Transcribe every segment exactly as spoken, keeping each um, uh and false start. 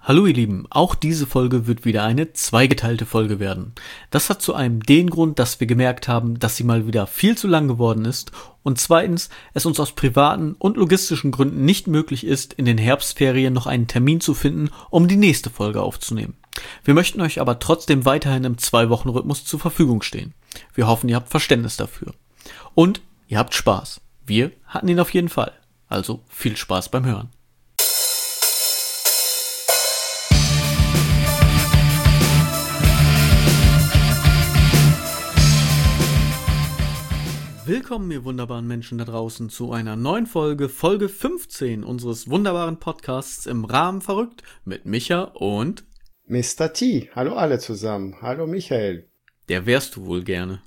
Hallo ihr Lieben, auch diese Folge wird wieder eine zweigeteilte Folge werden. Das hat zu einem den Grund, dass wir gemerkt haben, dass sie mal wieder viel zu lang geworden ist und zweitens es uns aus privaten und logistischen Gründen nicht möglich ist, in den Herbstferien noch einen Termin zu finden, um die nächste Folge aufzunehmen. Wir möchten euch aber trotzdem weiterhin im Zwei-Wochen-Rhythmus zur Verfügung stehen. Wir hoffen, ihr habt Verständnis dafür. Und ihr habt Spaß. Wir hatten ihn auf jeden Fall. Also viel Spaß beim Hören. Willkommen, ihr wunderbaren Menschen da draußen, zu einer neuen Folge, Folge fünfzehn unseres wunderbaren Podcasts im Rahmen verrückt mit Micha und Mister T. Hallo alle zusammen. Hallo Michael. Der wärst du wohl gerne.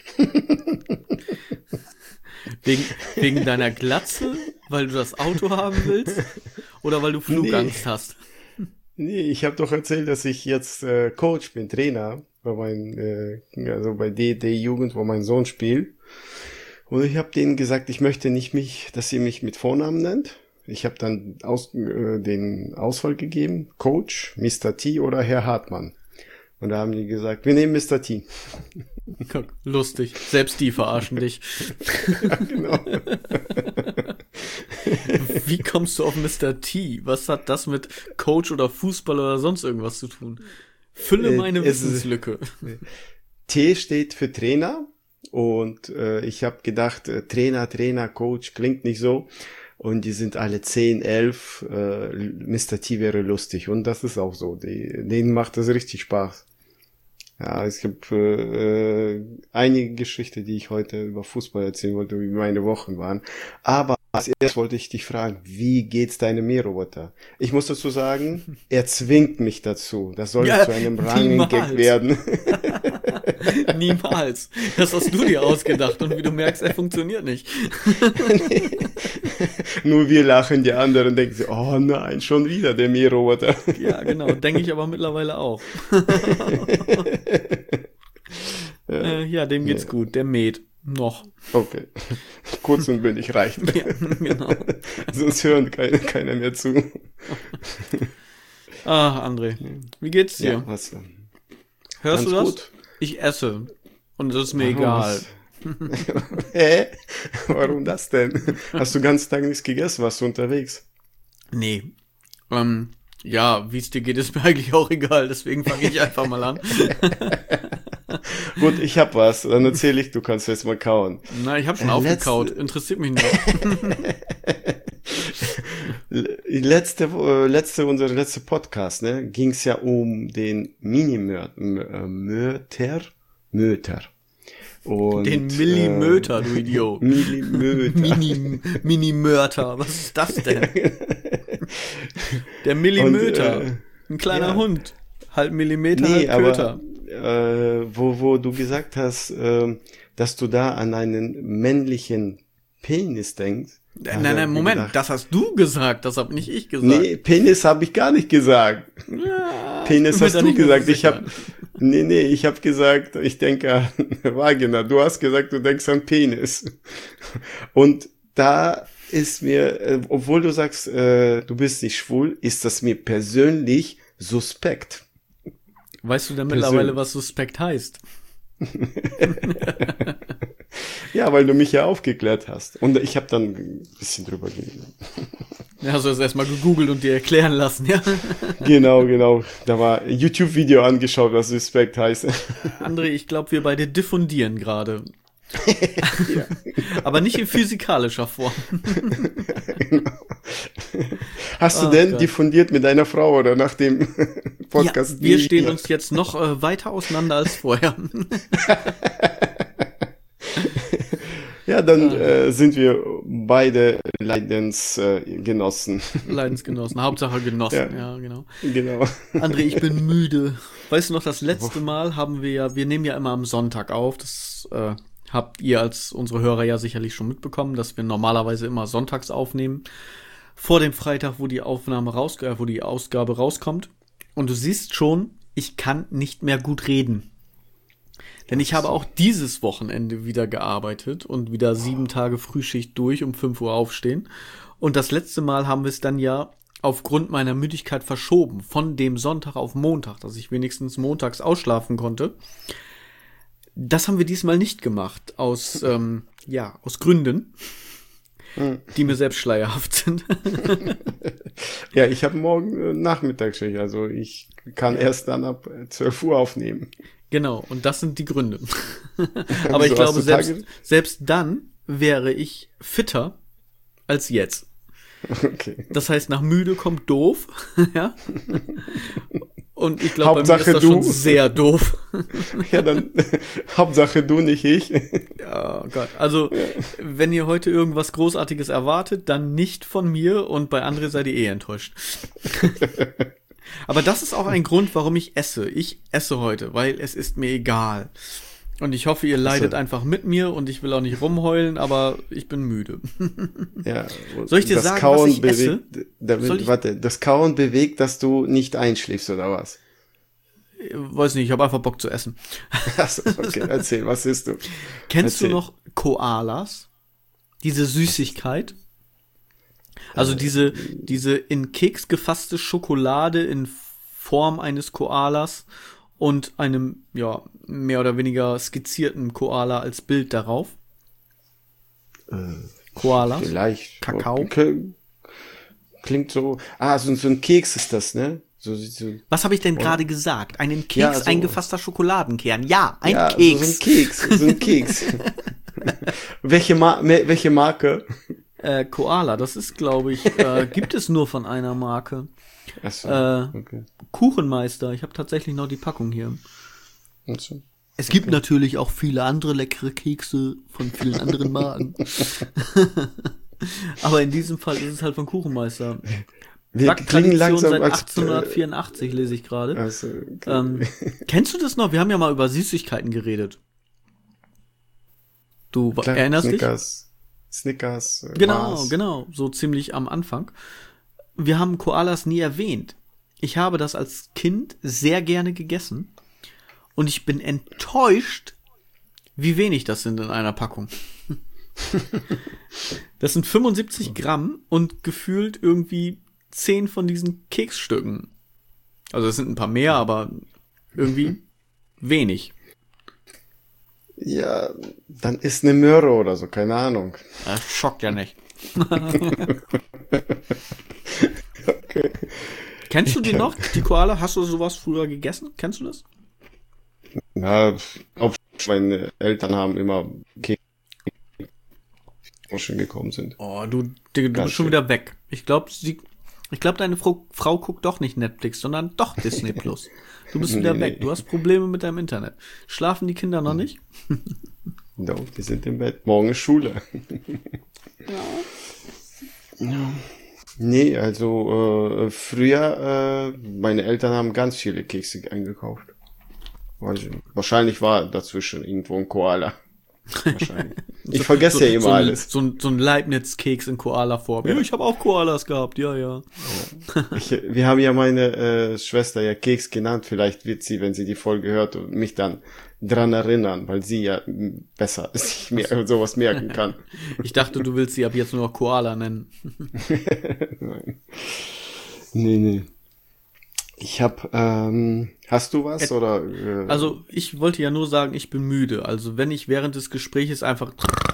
wegen, wegen deiner Glatze, weil du das Auto haben willst oder weil du Flugangst nee. hast? Nee, ich habe doch erzählt, dass ich jetzt äh, Coach bin, Trainer bei mein, äh, also bei D D-Jugend, wo mein Sohn spielt. Und ich habe denen gesagt, ich möchte nicht mich, dass ihr mich mit Vornamen nennt. Ich habe dann aus, äh, den Auswahl gegeben, Coach, Mister T oder Herr Hartmann. Und da haben die gesagt, wir nehmen Mister T. Lustig, selbst die verarschen dich. Ja, genau. Wie kommst du auf Mister T? Was hat das mit Coach oder Fußball oder sonst irgendwas zu tun? Fülle meine äh, Wissenslücke. Ist, T steht für Trainer. Und äh, ich habe gedacht, äh, Trainer, Trainer, Coach, klingt nicht so. Und die sind alle zehn, elf. Äh, Mister T wäre lustig. Und das ist auch so. Die, denen macht das richtig Spaß. Ja, es gibt äh, einige Geschichten, die ich heute über Fußball erzählen wollte, wie meine Wochen waren. Aber als erstes wollte ich dich fragen, wie geht's deinem Mähroboter? Ich muss dazu sagen, er zwingt mich dazu. Das soll ja, zu einem Running-Gag werden. Niemals. Das hast du dir ausgedacht und wie du merkst, er funktioniert nicht. Nur wir lachen, die anderen denken sich, oh nein, schon wieder der Mähroboter. Ja, genau, denke ich aber mittlerweile auch. ja. Äh, ja, dem geht's ja. gut, der mäht. Noch. Okay. Kurz und bündig reicht. Ja, genau. Sonst hören keine, keiner mehr zu. Ah, André, wie geht's dir? Ja, was? Hörst Ganz du das? Gut. Ich esse. Und das ist mir Warum? egal. Hä? Warum das denn? Hast du den ganzen Tag nichts gegessen? Warst du unterwegs? Nee. Ähm, ja, wie es dir geht, ist mir eigentlich auch egal. Deswegen fange ich einfach mal an. Gut, ich hab was. Dann erzähle ich, du kannst jetzt mal kauen. Na, ich habe schon äh, aufgekaut. Letzte... Interessiert mich nicht. letzte, äh, letzte, unser letzter Podcast, ne, ging es ja um den Mini-Möter. Möter. Und, den Millimöter, äh, du Idiot. Millimöter. Mini, Mini-Mörter. Was ist das denn? Der Millimöter. Und, äh, ein kleiner ja. Hund. Halb Millimeter, nee, halb Köter. Aber, äh, wo, wo du gesagt hast, äh, dass du da an einen männlichen Penis denkst. Nein, nein, nein, Moment, gedacht, das hast du gesagt, das hab nicht ich gesagt. Nee, Penis habe ich gar nicht gesagt. Ja, Penis hast du gesagt. Ich habe Nee, nee, ich habe gesagt, ich denke an Vagina. Du hast gesagt, du denkst an Penis. Und da ist mir, äh, obwohl du sagst, äh, du bist nicht schwul, ist das mir persönlich suspekt. Weißt du denn mittlerweile, was suspekt heißt? Ja, weil du mich ja aufgeklärt hast. Und ich habe dann ein bisschen drüber gelesen. Ja, hast du das erstmal gegoogelt und dir erklären lassen, ja? Genau, genau. Da war ein YouTube-Video angeschaut, was suspekt heißt. André, ich glaube, wir beide diffundieren gerade. Ja. Aber nicht in physikalischer Form. Genau. Hast du oh, denn Gott. diffundiert mit deiner Frau oder nach dem Podcast? Ja, wir stehen uns jetzt noch äh, weiter auseinander als vorher. Ja, dann äh, sind wir beide Leidensgenossen. Äh, Leidensgenossen, Hauptsache Genossen, ja, ja genau. Genau. André, ich bin müde. Weißt du noch, das letzte Mal haben wir ja, wir nehmen ja immer am Sonntag auf, das äh, habt ihr als unsere Hörer ja sicherlich schon mitbekommen, dass wir normalerweise immer sonntags aufnehmen, vor dem Freitag, wo die Aufnahme raus, äh, wo die Ausgabe rauskommt. Und du siehst schon, ich kann nicht mehr gut reden. Denn ich habe auch dieses Wochenende wieder gearbeitet und wieder sieben Tage Frühschicht durch, um fünf Uhr aufstehen. Und das letzte Mal haben wir es dann ja aufgrund meiner Müdigkeit verschoben, von dem Sonntag auf Montag, dass ich wenigstens montags ausschlafen konnte. Das haben wir diesmal nicht gemacht, aus, ähm, ja, aus Gründen, die mir selbst schleierhaft sind. Ja, ich habe morgen äh, Nachmittagsschicht, also ich kann ja. erst dann ab zwölf Uhr aufnehmen. Genau, und das sind die Gründe. Aber ich So, glaube, hast du selbst, Tage- selbst dann wäre ich fitter als jetzt. Okay. Das heißt, nach müde kommt doof, ja. Und ich glaube, bei mir ist Hauptsache das du. schon sehr doof. Ja, dann Hauptsache du, nicht ich. Ja, oh Gott. Also, wenn ihr heute irgendwas Großartiges erwartet, dann nicht von mir und bei André seid ihr eh enttäuscht. Aber das ist auch ein Grund, warum ich esse. Ich esse heute, weil es ist mir egal. Und ich hoffe, ihr leidet Also, einfach mit mir und ich will auch nicht rumheulen, aber ich bin müde. ja, Soll ich dir das sagen, Kauen was ich esse? bewegt, damit, Soll ich- Warte, das Kauen bewegt, dass du nicht einschläfst, oder was? Weiß nicht, ich habe einfach Bock zu essen. Achso, okay, erzähl, was isst du? Kennst Erzähl. du noch Koalas? Diese Süßigkeit? Also Äh, diese, diese in Keks gefasste Schokolade in Form eines Koalas und einem, ja, mehr oder weniger skizzierten Koala als Bild darauf. Äh, Koalas? Vielleicht. Kakao? Okay. Klingt so. Ah, so, so ein Keks ist das, ne? So, so, Was habe ich denn Oder? gerade gesagt? Einen Keks Ja, so- eingefasster Schokoladenkern. Ja, ein ja, Keks. So, so ein Keks. So ein Keks. welche, Ma me- welche Marke? Äh, Koala, das ist, glaube ich, äh, gibt es nur von einer Marke. Achso, Äh, okay. Kuchenmeister, ich habe tatsächlich noch die Packung hier. Achso. Es gibt natürlich auch viele andere leckere Kekse von vielen anderen Marken. Aber in diesem Fall ist es halt von Kuchenmeister. Wir klingen Backtradition langsam seit als. achtzehnhundertvierundachtzig lese ich gerade. Also, okay. Ähm, kennst du das noch? Wir haben ja mal über Süßigkeiten geredet. Du Klar, erinnerst dich? Snickers. Snickers. äh, Genau, Mars. genau, so ziemlich am Anfang. Wir haben Koalas nie erwähnt. Ich habe das als Kind sehr gerne gegessen und ich bin enttäuscht, wie wenig das sind in einer Packung. Das sind fünfundsiebzig Gramm und gefühlt irgendwie zehn von diesen Keksstücken. Also es sind ein paar mehr, aber irgendwie wenig. Ja, dann ist eine Möhre oder so, keine Ahnung. Das schockt ja nicht. Okay. Kennst du die noch, die Koala? Hast du sowas früher gegessen? Kennst du das? Ja, ob meine Eltern haben immer Kekse schon gekommen sind. Oh, du, Digga, du Ganz bist schon schön. wieder weg. Ich glaube, sie, ich glaube, deine Frau, Frau guckt doch nicht Netflix, sondern doch Disney Plus. Du bist wieder Nee, weg. nee. Du hast Probleme mit deinem Internet. Schlafen die Kinder noch nicht? No, die sind im Bett. Morgen ist Schule. Ja. Nee, also äh, früher, äh, meine Eltern haben ganz viele Kekse eingekauft. Also, wahrscheinlich war dazwischen irgendwo ein Koala. Wahrscheinlich. Ich vergesse so, ja immer so ein, alles. So ein, so ein Leibniz-Keks in Koala-Form. Ja, ich habe auch Koalas gehabt, ja, ja. Ich, wir haben ja meine äh, Schwester ja Keks genannt. Vielleicht wird sie, wenn sie die Folge hört, mich dann dran erinnern, weil sie ja m, besser sich mehr, sowas merken kann. Ich dachte, du willst sie ab jetzt nur noch Koala nennen. Nein. Nee, nee. Ich hab, ähm, hast du was, Ä- oder? Äh, Also, ich wollte ja nur sagen, ich bin müde. Also, wenn ich während des Gespräches einfach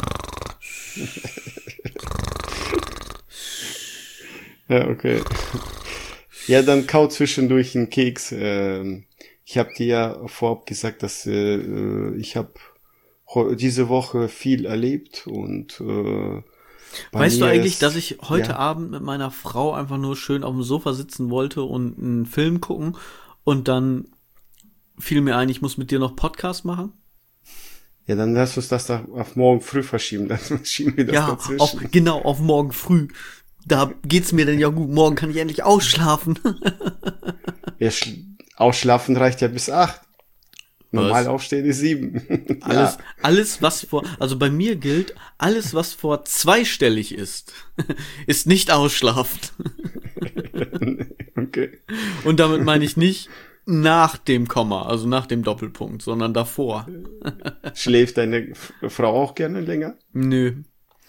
ja, okay. Ja, dann kau zwischendurch einen Keks. Ähm, ich habe dir ja vorab gesagt, dass äh, äh, ich habe diese Woche viel erlebt und äh, bei Weißt du mir eigentlich, ist- dass ich heute ja. Abend mit meiner Frau einfach nur schön auf dem Sofa sitzen wollte und einen Film gucken und dann fiel mir ein, ich muss mit dir noch Podcast machen? Ja, dann lass uns das da auf morgen früh verschieben, dann schieben wir das Ja, dazwischen. auf, genau, auf morgen früh. Da geht's mir denn ja gut. Morgen kann ich endlich ausschlafen. Ja, sch- ausschlafen reicht ja bis acht. Normal Was? aufstehen ist sieben. Alles, alles, was vor, also bei mir gilt, alles, was vor zweistellig ist, ist nicht ausschlafen. Okay. Und damit meine ich nicht nach dem Komma, also nach dem Doppelpunkt, sondern davor. Schläft deine F- Frau auch gerne länger? Nö.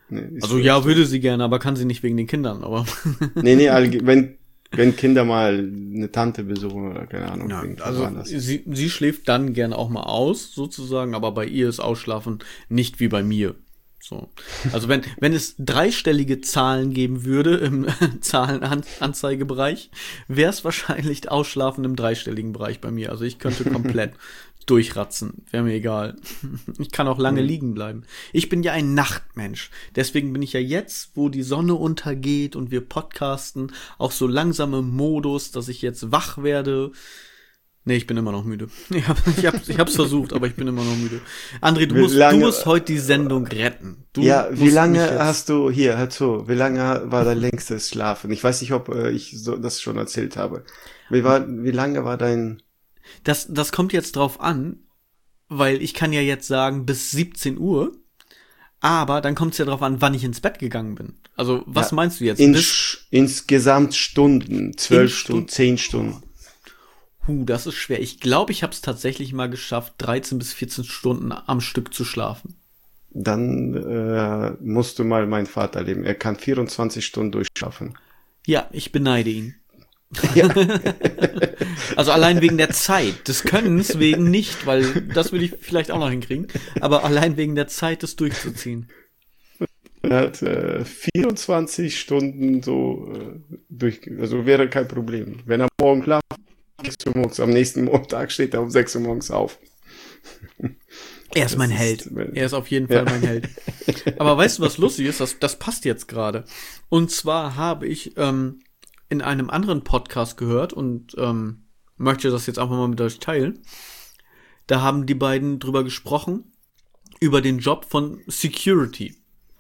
Nee, also ja, so. Würde sie gerne, aber kann sie nicht wegen den Kindern, aber. nee, nee, wenn, wenn Kinder mal eine Tante besuchen oder keine Ahnung. Ja, also sie, sie schläft dann gerne auch mal aus, sozusagen, aber bei ihr ist Ausschlafen nicht wie bei mir. So. Also wenn, wenn es dreistellige Zahlen geben würde im Zahlenanzeigebereich, wäre es wahrscheinlich Ausschlafen im dreistelligen Bereich bei mir. Also ich könnte komplett durchratzen, wäre mir egal. Ich kann auch lange mhm. liegen bleiben. Ich bin ja ein Nachtmensch. Deswegen bin ich ja jetzt, wo die Sonne untergeht und wir podcasten, auch so langsam im Modus, dass ich jetzt wach werde. Nee, ich bin immer noch müde. Ich, hab, ich, hab, ich hab's versucht, aber ich bin immer noch müde. André, du musst, lange, du musst heute die Sendung retten. Du ja, wie lange hast du, hier, hör zu, wie lange war dein längstes Schlafen? Ich weiß nicht, ob äh, ich so, das schon erzählt habe. Wie, war, wie lange war dein... Das, das kommt jetzt drauf an, weil ich kann ja jetzt sagen, bis siebzehn Uhr, aber dann kommt es ja drauf an, wann ich ins Bett gegangen bin. Also, was ja, meinst du jetzt? In, bis insgesamt Stunden, zwölf Stunden, zehn Stunden. Huh, das ist schwer. Ich glaube, ich habe es tatsächlich mal geschafft, dreizehn bis vierzehn Stunden am Stück zu schlafen. Dann äh, musst du mal meinen Vater leben. Er kann vierundzwanzig Stunden durchschlafen. Ja, ich beneide ihn. Ja. Also allein wegen der Zeit, des Könnens wegen nicht, weil das würde ich vielleicht auch noch hinkriegen, aber allein wegen der Zeit, das durchzuziehen. Er hat äh, vierundzwanzig Stunden so äh, durch, also wäre kein Problem. Wenn er morgen schlaft, sechs Uhr morgens, am nächsten Montag steht er um sechs Uhr morgens auf. Er ist das mein ist, Held. Er ist auf jeden Fall ja. mein Held. Aber weißt du, was lustig ist? Das, das passt jetzt gerade. Und zwar habe ich ähm, in einem anderen Podcast gehört und ähm, möchte das jetzt einfach mal mit euch teilen. Da haben die beiden drüber gesprochen, über den Job von Security.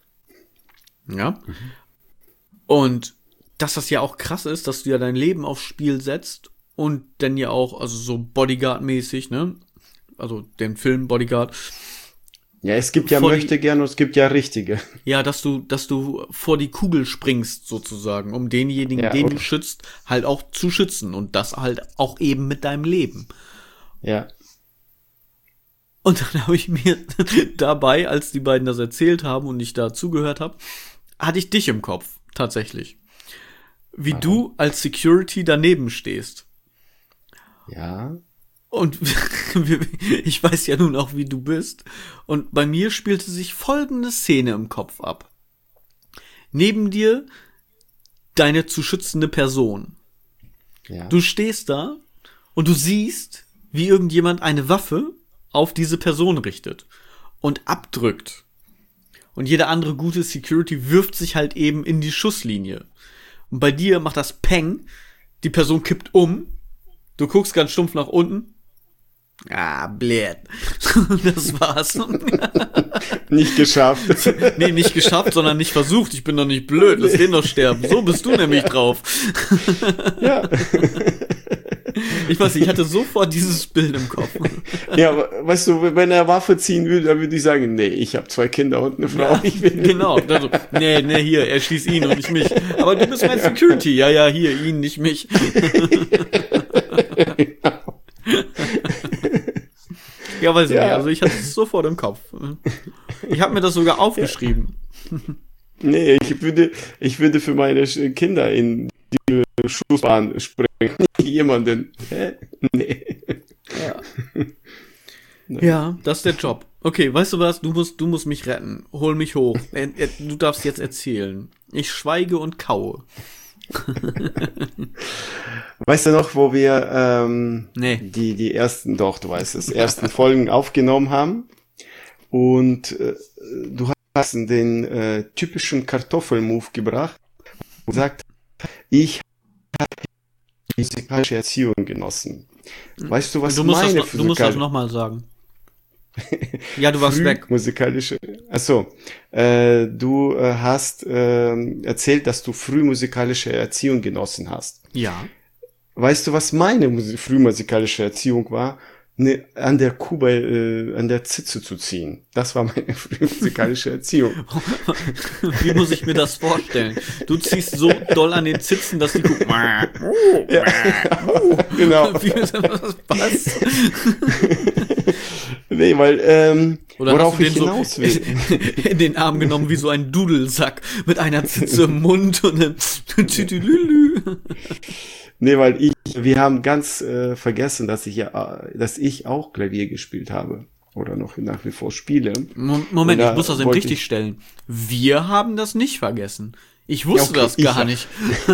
Ja. Mhm. Und dass das ja auch krass ist, dass du ja dein Leben aufs Spiel setzt und dann ja auch, also so Bodyguard-mäßig, ne? Also den Film Bodyguard. Ja, es gibt ja möchte gern und es gibt ja richtige. Ja, dass du, dass du vor die Kugel springst sozusagen, um denjenigen, ja, den du schützt, halt auch zu schützen und das halt auch eben mit deinem Leben. Ja. Und dann habe ich mir dabei, als die beiden das erzählt haben und ich da zugehört habe, hatte ich dich im Kopf, tatsächlich. Wie Warum? Du als Security daneben stehst. Ja. Und ich weiß ja nun auch, wie du bist. Und bei mir spielte sich folgende Szene im Kopf ab. Neben dir deine zu schützende Person. Ja. Du stehst da und du siehst, wie irgendjemand eine Waffe auf diese Person richtet und abdrückt. Und jeder andere gute Security wirft sich halt eben in die Schusslinie. Und bei dir macht das Peng, die Person kippt um, du guckst ganz stumpf nach unten. Ah, blöd. Das war's. Nicht geschafft. Nee, nicht geschafft, sondern nicht versucht. Ich bin doch nicht blöd, lass den doch sterben. So bist du nämlich drauf. Ja. Ich weiß nicht, ich hatte sofort dieses Bild im Kopf. Ja, weißt du, wenn er Waffe ziehen will, dann würde ich sagen, nee, ich habe zwei Kinder und eine Frau. Ja, ich will genau. Also, nee, nee, hier, er schießt ihn und nicht mich. Aber du bist mein Security. Ja, ja, hier, ihn, nicht mich. Genau. Ja, weiß ich ja. nicht. Also ich hatte es sofort im Kopf. Ich habe mir das sogar aufgeschrieben. Ja. Nee, ich würde, ich würde für meine Kinder in die Schussbahn springen. Jemanden. Hä? Nee. Ja. Ja, das ist der Job. Okay, weißt du was? Du musst, du musst mich retten. Hol mich hoch. Du darfst jetzt erzählen. Ich schweige und kaue. Weißt du noch, wo wir ähm, nee. die die ersten, doch, du weißt es, ersten Folgen aufgenommen haben und äh, du hast den äh, typischen Kartoffelmove gebracht und gesagt, ich habe musikalische Erziehung genossen. Weißt du, was du musst meine das, Du musst das nochmal sagen. Ja, du warst weg. Musikalische. Achso, äh, du äh, hast äh, erzählt, dass du frühmusikalische Erziehung genossen hast. Ja. Weißt du, was meine Musik- frühmusikalische Erziehung war? Ne, an der Kuh bei, äh, an der Zitze zu ziehen. Das war meine frühmusikalische Erziehung. Wie muss ich mir das vorstellen? Du ziehst so doll an den Zitzen, dass die Kuh... Ja, genau. Wie, was? Nee, weil, ähm, Oder worauf hast du ich den hinaus so will. in den Arm genommen wie so ein Dudelsack mit einer Zitze im Mund und einem Tütülülü. Nee, weil ich, wir haben ganz äh, vergessen, dass ich ja, äh, dass ich auch Klavier gespielt habe. Oder noch nach wie vor spiele. Mo- Und Moment, ich da muss das eben wollte richtig ich, stellen. Wir haben das nicht vergessen. Ich ja, wusste okay, das ich gar ja. nicht.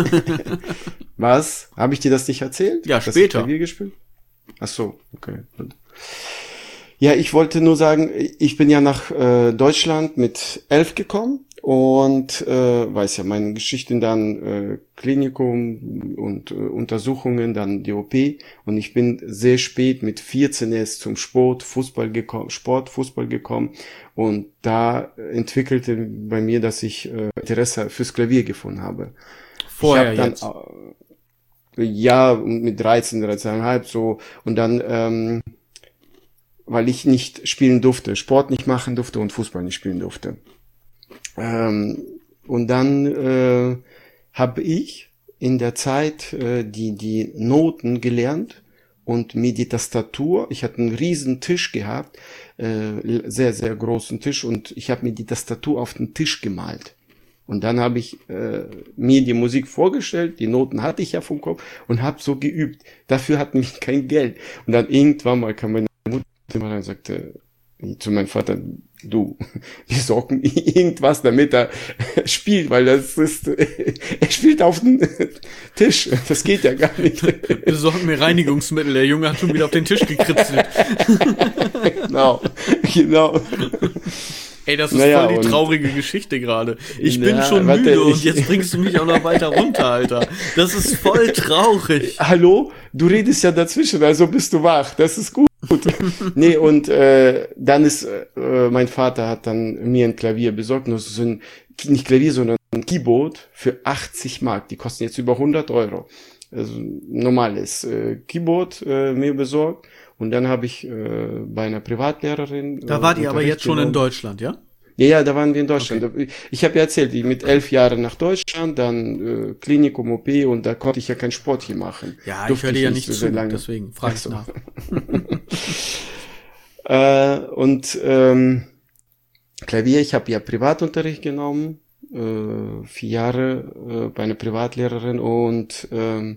Was? Habe ich dir das nicht erzählt? Ja, Dass ich später. Klavier gespielt? Ach so, okay. Gut. Ja, ich wollte nur sagen, ich bin ja nach äh, Deutschland mit elf gekommen und äh, weiß ja, meine Geschichten dann äh, Klinikum und äh, Untersuchungen, dann die O P und ich bin sehr spät mit vierzehn erst zum Sport, Fußball gekommen, Sport, Fußball gekommen und da entwickelte bei mir, dass ich äh, Interesse fürs Klavier gefunden habe. Ich Vorher habe dann jetzt. äh, ja mit dreizehn, dreizehn Komma fünf so und dann ähm, weil ich nicht spielen durfte, Sport nicht machen durfte und Fußball nicht spielen durfte. Ähm, und dann äh, habe ich in der Zeit äh, die die Noten gelernt und mir die Tastatur, ich hatte einen riesen Tisch gehabt, äh, sehr, sehr großen Tisch und ich habe mir die Tastatur auf den Tisch gemalt. Und dann habe ich äh, mir die Musik vorgestellt, die Noten hatte ich ja vom Kopf und habe so geübt. Dafür hatten wir kein Geld. Und dann irgendwann mal kam meine Mutter mal und sagte zu meinem Vater, du, wir sorgen irgendwas, damit er spielt, weil das ist, er spielt auf dem Tisch. Das geht ja gar nicht. Besorgen mir Reinigungsmittel. Der Junge hat schon wieder auf den Tisch gekritzelt. Genau, genau. Ey, das ist Naja, voll die und- traurige Geschichte gerade. Ich bin Ja, schon warte, müde und ich- jetzt bringst du mich auch noch weiter runter, Alter. Das ist voll traurig. Hallo, du redest ja dazwischen, also bist du wach. Das ist gut. Nee, und äh, dann ist, äh, mein Vater hat dann mir ein Klavier besorgt, nur so ein, nicht Klavier, sondern ein Keyboard für achtzig Mark. Die kosten jetzt über hundert Euro. Also ein normales äh, Keyboard äh, mir besorgt. Und dann habe ich äh, bei einer Privatlehrerin. Da äh, wart ihr aber Unterricht jetzt schon in genommen. Deutschland, ja? Ja, ja, da waren wir in Deutschland. Ich habe ja erzählt, ich mit elf Jahren nach Deutschland, dann äh, Klinikum, O P und da konnte ich ja kein Sport hier machen. Ja, ich Durfte höre dir ja nicht nicht so zu, lange. deswegen frage Ach ich so. nach. Äh, und ähm, Klavier, ich habe ja Privatunterricht genommen, äh, vier Jahre äh, bei einer Privatlehrerin und ähm,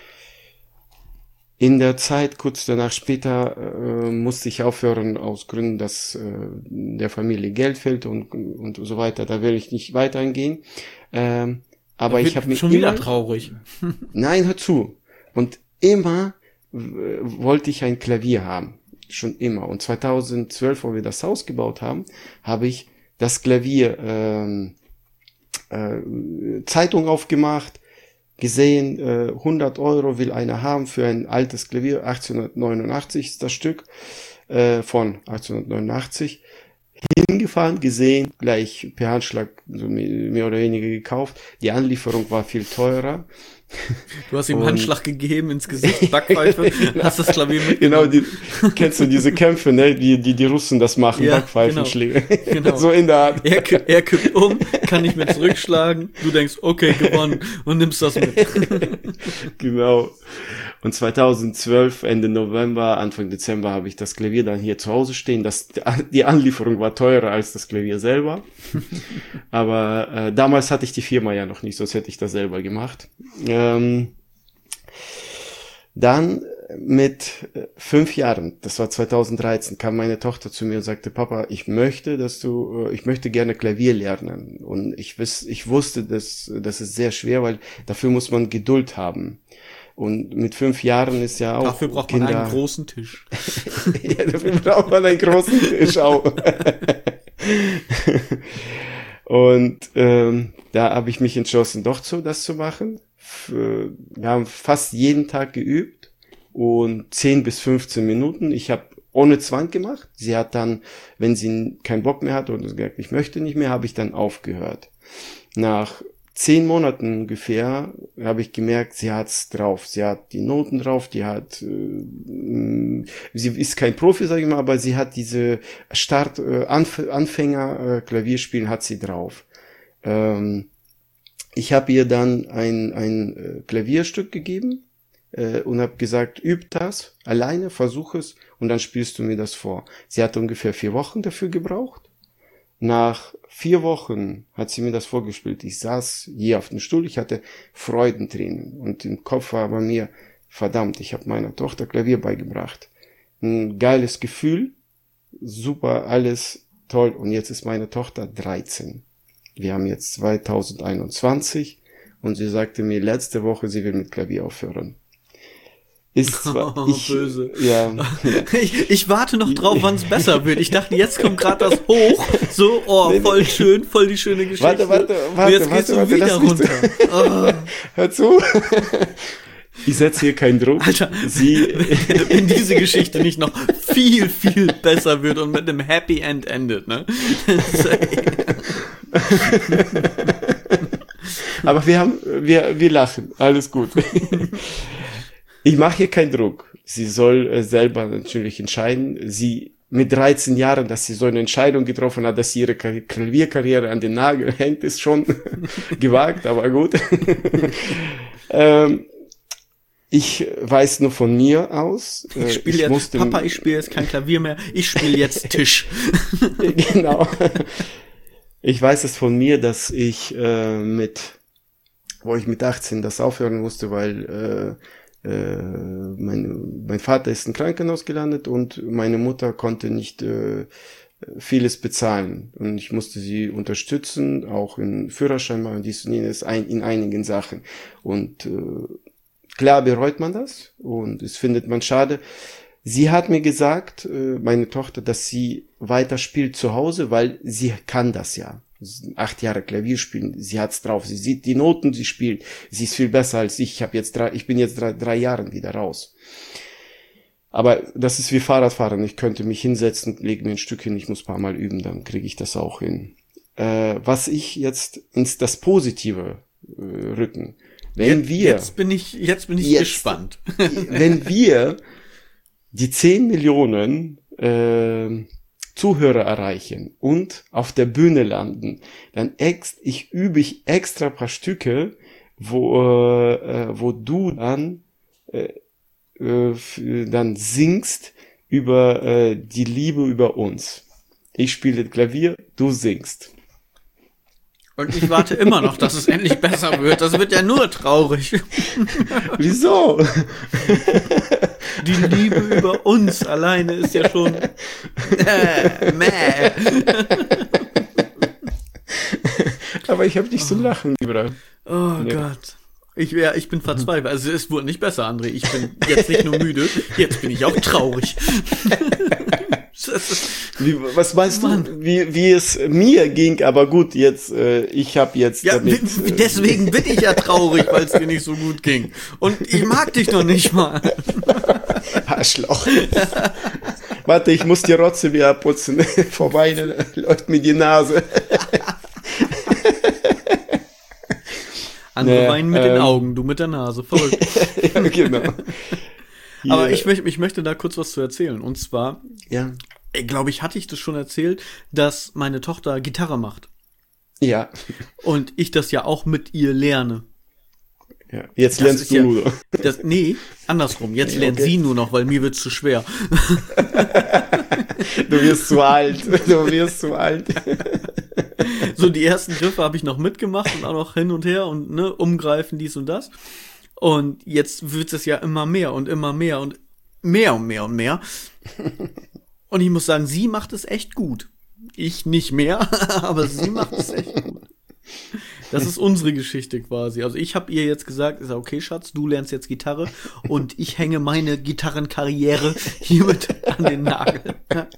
in der Zeit, kurz danach später, äh, musste ich aufhören aus Gründen, dass äh, der Familie Geld fehlt und, und so weiter. Da will ich nicht weiter eingehen. Ähm, aber Wird ich habe mir schon immer, wieder traurig. nein, hör zu. Und immer äh, wollte ich ein Klavier haben. Schon immer. Und zweitausendzwölf, wo wir das Haus gebaut haben, habe ich das Klavier ähm, äh, Zeitung aufgemacht, gesehen, äh, hundert Euro will einer haben für ein altes Klavier, achtzehnhundertneunundachtzig ist das Stück, äh, von achtzehnhundertneunundachtzig, hingefahren, gesehen, gleich per Handschlag so mehr, mehr oder weniger gekauft. Die Anlieferung war viel teurer. Du hast ihm einen Und- Handschlag gegeben ins Gesicht, Backpfeife, hast das Klavier Genau, mitgenommen. die, kennst du diese Kämpfe, ne, die, die, die Russen das machen, Ja, Backpfeifenschläge. Genau. So in der Art. Er, ki- er kippt um, kann nicht mehr zurückschlagen. Du denkst, okay, gewonnen und nimmst das mit. Genau. Und zweitausendzwölf, Ende November, Anfang Dezember habe ich das Klavier dann hier zu Hause stehen. Das, die Anlieferung war teurer als das Klavier selber. Aber äh, damals hatte ich die Firma ja noch nicht, sonst hätte ich das selber gemacht. Ähm, dann mit äh, fünf Jahren, das war zweitausenddreizehn, kam meine Tochter zu mir und sagte, Papa, ich möchte, dass du, äh, ich möchte gerne Klavier lernen. Und ich wiss, ich wusste, dass das ist sehr schwer, weil dafür muss man Geduld haben. Und mit fünf Jahren ist ja auch Dafür braucht man Kinder, einen großen Tisch. ja, dafür braucht man einen großen Tisch auch. Und ähm, da habe ich mich entschlossen, doch so das zu machen. Für, wir haben fast jeden Tag geübt und zehn bis fünfzehn Minuten. Ich habe ohne Zwang gemacht. Sie hat dann, wenn sie keinen Bock mehr hat oder gesagt, ich möchte nicht mehr, habe ich dann aufgehört. Nach zehn Monaten ungefähr habe ich gemerkt, sie hat's drauf. Sie hat die Noten drauf, die hat, äh, sie ist kein Profi, sage ich mal, aber sie hat diese Start, äh, Anf- Anfänger äh, Klavierspielen hat sie drauf. Ähm, ich habe ihr dann ein, ein äh, Klavierstück gegeben, äh, und habe gesagt, üb das alleine, versuch es und dann spielst du mir das vor. Sie hat ungefähr vier Wochen dafür gebraucht. Nach vier Wochen hat sie mir das vorgespielt. Ich saß hier auf dem Stuhl, ich hatte Freudentränen und im Kopf war bei mir, verdammt, ich habe meiner Tochter Klavier beigebracht. Ein geiles Gefühl, super, alles toll und jetzt ist meine Tochter dreizehn. Wir haben jetzt zwanzig einundzwanzig und sie sagte mir letzte Woche, sie will mit Klavier aufhören. Ist zwar, oh, ich, böse. Ja, ja. Ich, ich warte noch drauf, wann es besser wird. Ich dachte, jetzt kommt gerade das hoch. So, oh, voll schön, voll die schöne Geschichte. Warte, warte, warte. Und jetzt warte, geht's so warte, wieder runter. Oh. Hör zu. Ich setze hier keinen Druck. Alter, Sie, wenn diese Geschichte nicht noch viel, viel besser wird und mit einem Happy End endet, ne? Aber wir haben, wir, wir lachen. Alles gut. Ich mache hier keinen Druck. Sie soll äh, selber natürlich entscheiden. Sie mit dreizehn Jahren, dass sie so eine Entscheidung getroffen hat, dass sie ihre Klavierkarriere an den Nagel hängt, ist schon gewagt, aber gut. ähm, ich weiß nur von mir aus. Äh, ich spiele jetzt, musste, Papa, ich spiele jetzt kein Klavier mehr, ich spiele jetzt Tisch. Genau. Ich weiß es von mir, dass ich äh, mit, wo ich mit achtzehn das aufhören musste, weil äh, Mein, mein Vater ist im Krankenhaus gelandet und meine Mutter konnte nicht äh, vieles bezahlen und ich musste sie unterstützen, auch in Führerschein machen, dies und jenes, ein, in einigen Sachen. Und äh, klar bereut man das und es findet man schade. Sie hat mir gesagt, äh, meine Tochter, dass sie weiter spielt zu Hause, weil sie kann das ja. Acht Jahre Klavier spielen, sie hat's drauf, sie sieht die Noten, sie spielt, sie ist viel besser als ich. Ich habe jetzt drei, ich bin jetzt drei, drei Jahren wieder raus. Aber das ist wie Fahrradfahren. Ich könnte mich hinsetzen, lege mir ein Stück hin, ich muss ein paar Mal üben, dann kriege ich das auch hin. Äh, was ich jetzt ins das Positive äh, rücken. Wenn jetzt, wir jetzt bin ich jetzt bin ich jetzt, gespannt. Wenn wir die zehn Millionen äh, Zuhörer erreichen und auf der Bühne landen, dann ex, ich übe ich extra paar Stücke, wo äh, wo du dann äh, äh, dann singst über äh, die Liebe über uns. Ich spiele Klavier, du singst. Und ich warte immer noch, dass es endlich besser wird. Das wird ja nur traurig. Wieso? Die Liebe über uns alleine ist ja schon äh, mäh. Aber ich habe dich zum Lachen gebracht. Oh nee. Gott. Ich, ja, ich bin verzweifelt. Also es wurde nicht besser, André. Ich bin jetzt nicht nur müde, jetzt bin ich auch traurig. Wie, was meinst Mann. du, wie, wie es mir ging? Aber gut, jetzt, äh, ich habe jetzt ja, damit... Wie, deswegen bin ich ja traurig, weil es dir nicht so gut ging. Und ich mag dich noch nicht mal. Arschloch. Warte, ich muss die Rotze wieder putzen. Vorbei, läuft mir die Nase. Andere nee, weinen mit ähm, den Augen, du mit der Nase. Verrückt. Ja, genau. Hier. Aber ich, möcht, ich möchte da kurz was zu erzählen. Und zwar, ja. ich glaube, ich hatte ich das schon erzählt, dass meine Tochter Gitarre macht. Ja. Und ich das ja auch mit ihr lerne. Ja. Jetzt Das lernst du ja, nur. Das, nee, andersrum. Jetzt nee, lernt okay. sie nur noch, weil mir wird's zu schwer. Du wirst zu alt. Du wirst zu alt. So, die ersten Griffe habe ich noch mitgemacht und auch noch hin und her und ne, umgreifen, dies und das. Und jetzt wird es ja immer mehr und immer mehr und mehr und mehr und mehr. Und ich muss sagen, sie macht es echt gut. Ich nicht mehr, aber sie macht es echt gut. Das ist unsere Geschichte quasi. Also ich habe ihr jetzt gesagt, ist ja okay, Schatz, du lernst jetzt Gitarre und ich hänge meine Gitarrenkarriere hiermit an den Nagel.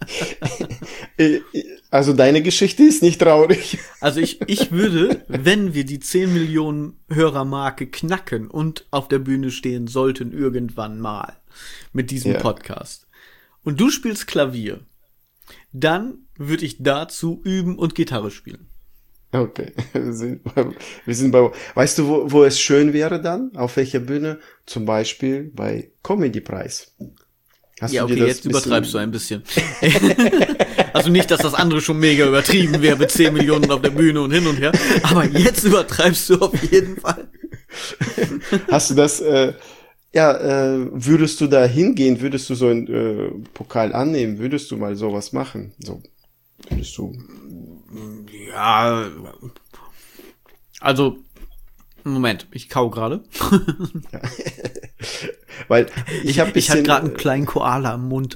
Also deine Geschichte ist nicht traurig. Also ich, ich würde, wenn wir die zehn Millionen Hörermarke knacken und auf der Bühne stehen sollten irgendwann mal mit diesem ja. Podcast und du spielst Klavier, dann würde ich dazu üben und Gitarre spielen. Okay, wir sind, wir sind bei, weißt du, wo, wo es schön wäre dann? Auf welcher Bühne? Zum Beispiel bei Comedy-Preis. Hast ja, du okay, dir das jetzt übertreibst du ein bisschen. Also nicht, dass das andere schon mega übertrieben wäre mit zehn Millionen auf der Bühne und hin und her, aber jetzt übertreibst du auf jeden Fall. Hast du das, äh, Ja, äh, würdest du da hingehen? Würdest du so einen äh, Pokal annehmen? Würdest du mal sowas machen? So, würdest du? Ja, also, Moment, ich kau gerade. Ja. Weil ich habe Ich hatte gerade einen kleinen Koala im Mund.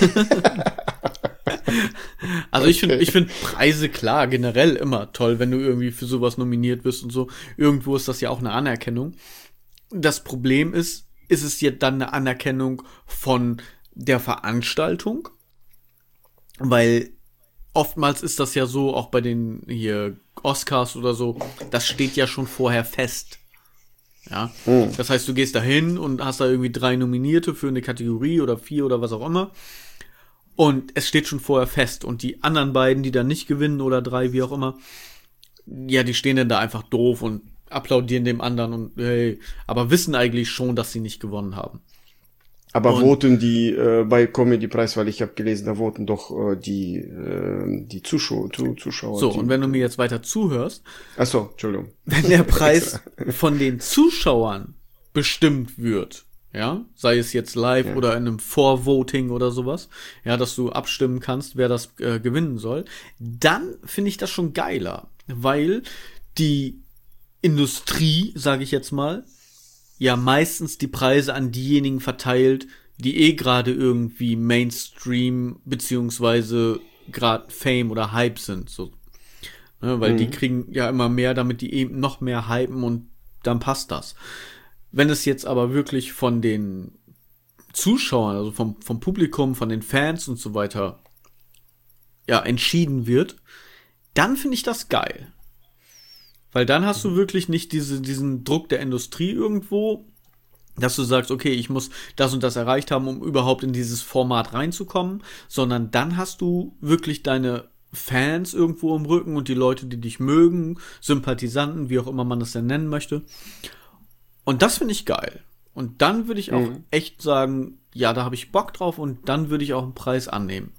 Also ich finde, ich finde Preise klar generell immer toll, wenn du irgendwie für sowas nominiert wirst und so. Irgendwo ist das ja auch eine Anerkennung. Das Problem ist, ist es jetzt dann eine Anerkennung von der Veranstaltung? Weil oftmals ist das ja so, auch bei den hier Oscars oder so, das steht ja schon vorher fest. Ja, Hm. das heißt, du gehst da hin und hast da irgendwie drei Nominierte für eine Kategorie oder vier oder was auch immer. Und es steht schon vorher fest. Und die anderen beiden, die dann nicht gewinnen oder drei, wie auch immer, ja, die stehen dann da einfach doof und applaudieren dem anderen und hey, aber wissen eigentlich schon, dass sie nicht gewonnen haben. Aber Und- voten die äh, bei Comedy-Preis, weil ich habe gelesen, da voten doch äh, die äh, die Zuschauer, zu, Zuschauer. So, die, und wenn du mir jetzt weiter zuhörst, Ach so, Entschuldigung. wenn der Preis von den Zuschauern bestimmt wird, ja, sei es jetzt live Ja. oder in einem Vorvoting oder sowas, ja, dass du abstimmen kannst, wer das äh, gewinnen soll, dann finde ich das schon geiler, weil die Industrie, sage ich jetzt mal, ja meistens die Preise an diejenigen verteilt, die eh gerade irgendwie Mainstream beziehungsweise gerade Fame oder Hype sind, so. Ne, weil Mhm. die kriegen ja immer mehr, damit die eben noch mehr hypen und dann passt das. Wenn es jetzt aber wirklich von den Zuschauern, also vom, vom Publikum, von den Fans und so weiter, ja, entschieden wird, dann finde ich das geil. Weil dann hast du wirklich nicht diese, diesen Druck der Industrie irgendwo, dass du sagst, okay, ich muss das und das erreicht haben, um überhaupt in dieses Format reinzukommen, sondern dann hast du wirklich deine Fans irgendwo im Rücken und die Leute, die dich mögen, Sympathisanten, wie auch immer man das denn nennen möchte. Und das finde ich geil. Und dann würde ich auch Mhm. echt sagen, ja, da habe ich Bock drauf und dann würde ich auch einen Preis annehmen.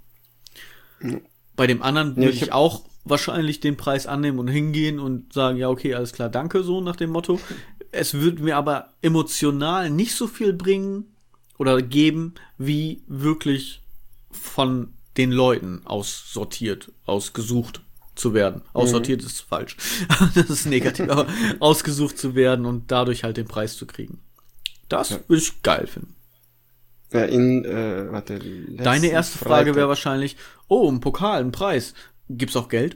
Bei dem anderen Ja, würde ich ich hab- auch wahrscheinlich den Preis annehmen und hingehen und sagen, ja, okay, alles klar, danke, so nach dem Motto. Es würde mir aber emotional nicht so viel bringen oder geben, wie wirklich von den Leuten aussortiert, ausgesucht zu werden. Aussortiert ist falsch. Das ist negativ, aber ausgesucht zu werden und dadurch halt den Preis zu kriegen. Das würde ich geil finden. Ja, in, äh, warte, letzten Deine erste Frage Freitag- wäre wahrscheinlich, oh, ein Pokal, ein Preis. Gibt's auch Geld?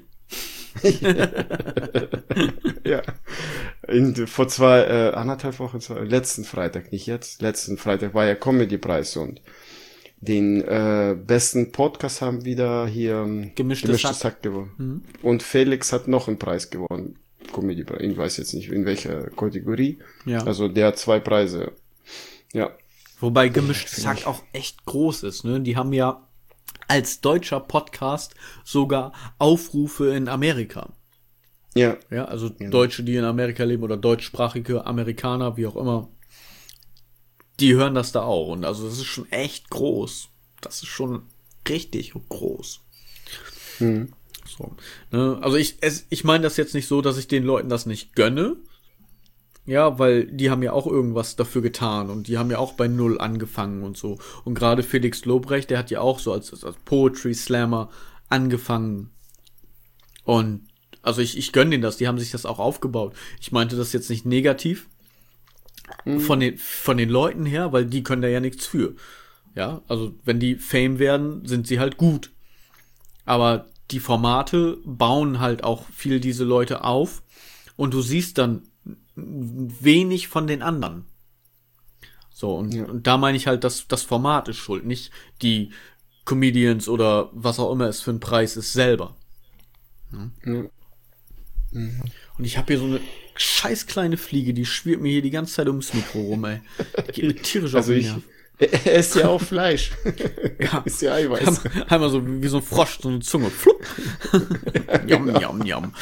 Ja. In, vor zwei, äh, anderthalb Wochen, zwei, letzten Freitag, nicht jetzt, letzten Freitag war ja Comedy-Preis und den äh, besten Podcast haben wieder hier ähm, Gemischtes Hack. Hack gewonnen. Und Felix hat noch einen Preis gewonnen. Comedy-Preis. Ich weiß jetzt nicht, in welcher Kategorie. Ja. Also der hat zwei Preise. Ja. Wobei Gemischtes Hack auch echt groß ist, ne? Die haben ja als deutscher Podcast sogar Aufrufe in Amerika. Ja. Ja, also Deutsche, die in Amerika leben oder deutschsprachige Amerikaner, wie auch immer, die hören das da auch. Und also das ist schon echt groß. Das ist schon richtig groß. Hm. So, ne? Also ich, es, ich meine das jetzt nicht so, dass ich den Leuten das nicht gönne. Ja, weil die haben ja auch irgendwas dafür getan und die haben ja auch bei Null angefangen und so. Und gerade Felix Lobrecht, der hat ja auch so als, als Poetry Slammer angefangen. Und also ich, ich gönne denen das, die haben sich das auch aufgebaut. Ich meinte das jetzt nicht negativ von den, von den Leuten her, weil die können da ja nichts für. Ja, also wenn die Fame werden, sind sie halt gut. Aber die Formate bauen halt auch viel diese Leute auf und du siehst dann wenig von den anderen. So, und, Ja. und da meine ich halt, dass das Format ist schuld, nicht die Comedians oder was auch immer es für ein Preis ist selber. Ja. Und ich habe hier so eine scheiß kleine Fliege, die schwirrt mir hier die ganze Zeit ums Mikro rum, ey. Geht mir tierisch Also auf den ich, Nerv. er ist ja auch Fleisch. Ja. Ist ja Eiweiß. Einmal so wie so ein Frosch, so eine Zunge. Flupp. Jam, jam, jam.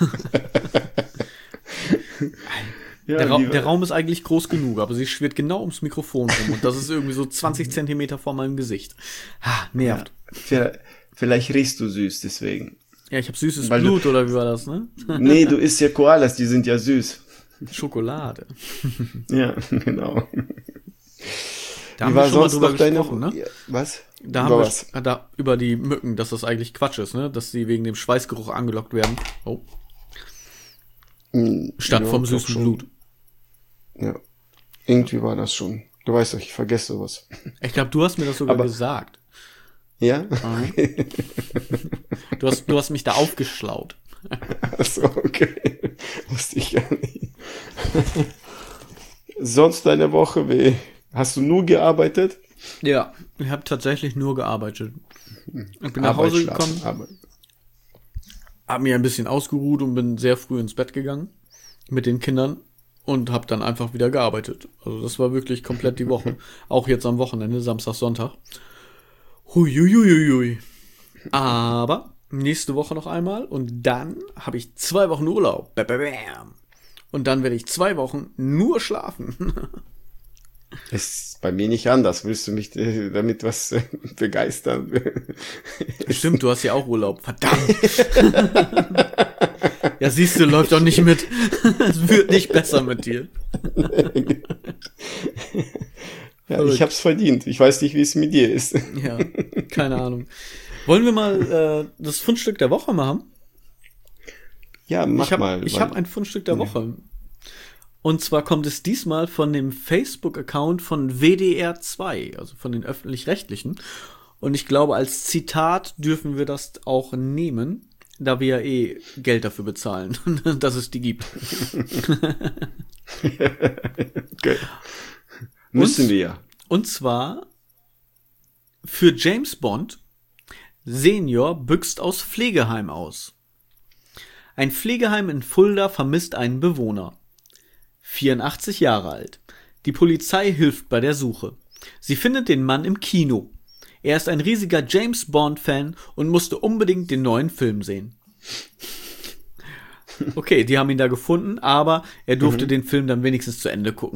Ja, Der, Ra lieber- der Raum ist eigentlich groß genug, aber sie schwirrt genau ums Mikrofon rum und das ist irgendwie so zwanzig Zentimeter vor meinem Gesicht. Ha, nervt. Vielleicht- Vielleicht riechst du süß, deswegen. Ja, ich habe süßes Weil du- Blut, oder wie war das, ne? Nee, du isst ja Koalas, die sind ja süß. Schokolade. Ja, genau. Da haben wir schon mal drüber gesprochen, ne? Ja, was? Da haben wir was? Da, über die Mücken, dass das eigentlich Quatsch ist, ne? Dass sie wegen dem Schweißgeruch angelockt werden. Oh. Hm, Statt ja, vom süßen Blut. Ja. Irgendwie war das schon. Du weißt doch, ich vergesse sowas. Ich glaube, du hast mir das sogar Aber, gesagt. Ja? Mhm. Du hast, du hast mich da aufgeschlaut. Achso, okay. Wusste ich gar nicht. Sonst deine Woche, wie? Hast du nur gearbeitet? Ja, ich habe tatsächlich nur gearbeitet. Ich bin nach Hause gekommen, habe mir ein bisschen ausgeruht und bin sehr früh ins Bett gegangen mit den Kindern und habe dann einfach wieder gearbeitet. Also das war wirklich komplett die Woche. Auch jetzt am Wochenende, Samstag, Sonntag. Huiuiuiui. Aber nächste Woche noch einmal und dann habe ich zwei Wochen Urlaub. Bam. Und dann werde ich zwei Wochen nur schlafen. Ist bei mir nicht anders. Willst du mich damit was begeistern? Stimmt, du hast ja auch Urlaub. Verdammt. Ja, siehst du, läuft doch nicht mit. Es wird nicht besser mit dir. Ja, ich hab's verdient. Ich weiß nicht, wie es mit dir ist. Ja, keine Ahnung. Wollen wir mal äh, das Fundstück der Woche machen? Ja, mach ich hab, mal. Ich habe ein Fundstück der Woche. Ja. Und zwar kommt es diesmal von dem Facebook-Account von W D R zwei, also von den Öffentlich-Rechtlichen. Und ich glaube, als Zitat dürfen wir das auch nehmen, da wir ja eh Geld dafür bezahlen, dass es die gibt. Okay. Müssen und, wir ja. Und zwar für James Bond, Senior büxt aus Pflegeheim aus. Ein Pflegeheim in Fulda vermisst einen Bewohner. vierundachtzig Jahre alt. Die Polizei hilft bei der Suche. Sie findet den Mann im Kino. Er ist ein riesiger James Bond-Fan und musste unbedingt den neuen Film sehen. Okay, die haben ihn da gefunden, aber er durfte mhm. den Film dann wenigstens zu Ende gucken.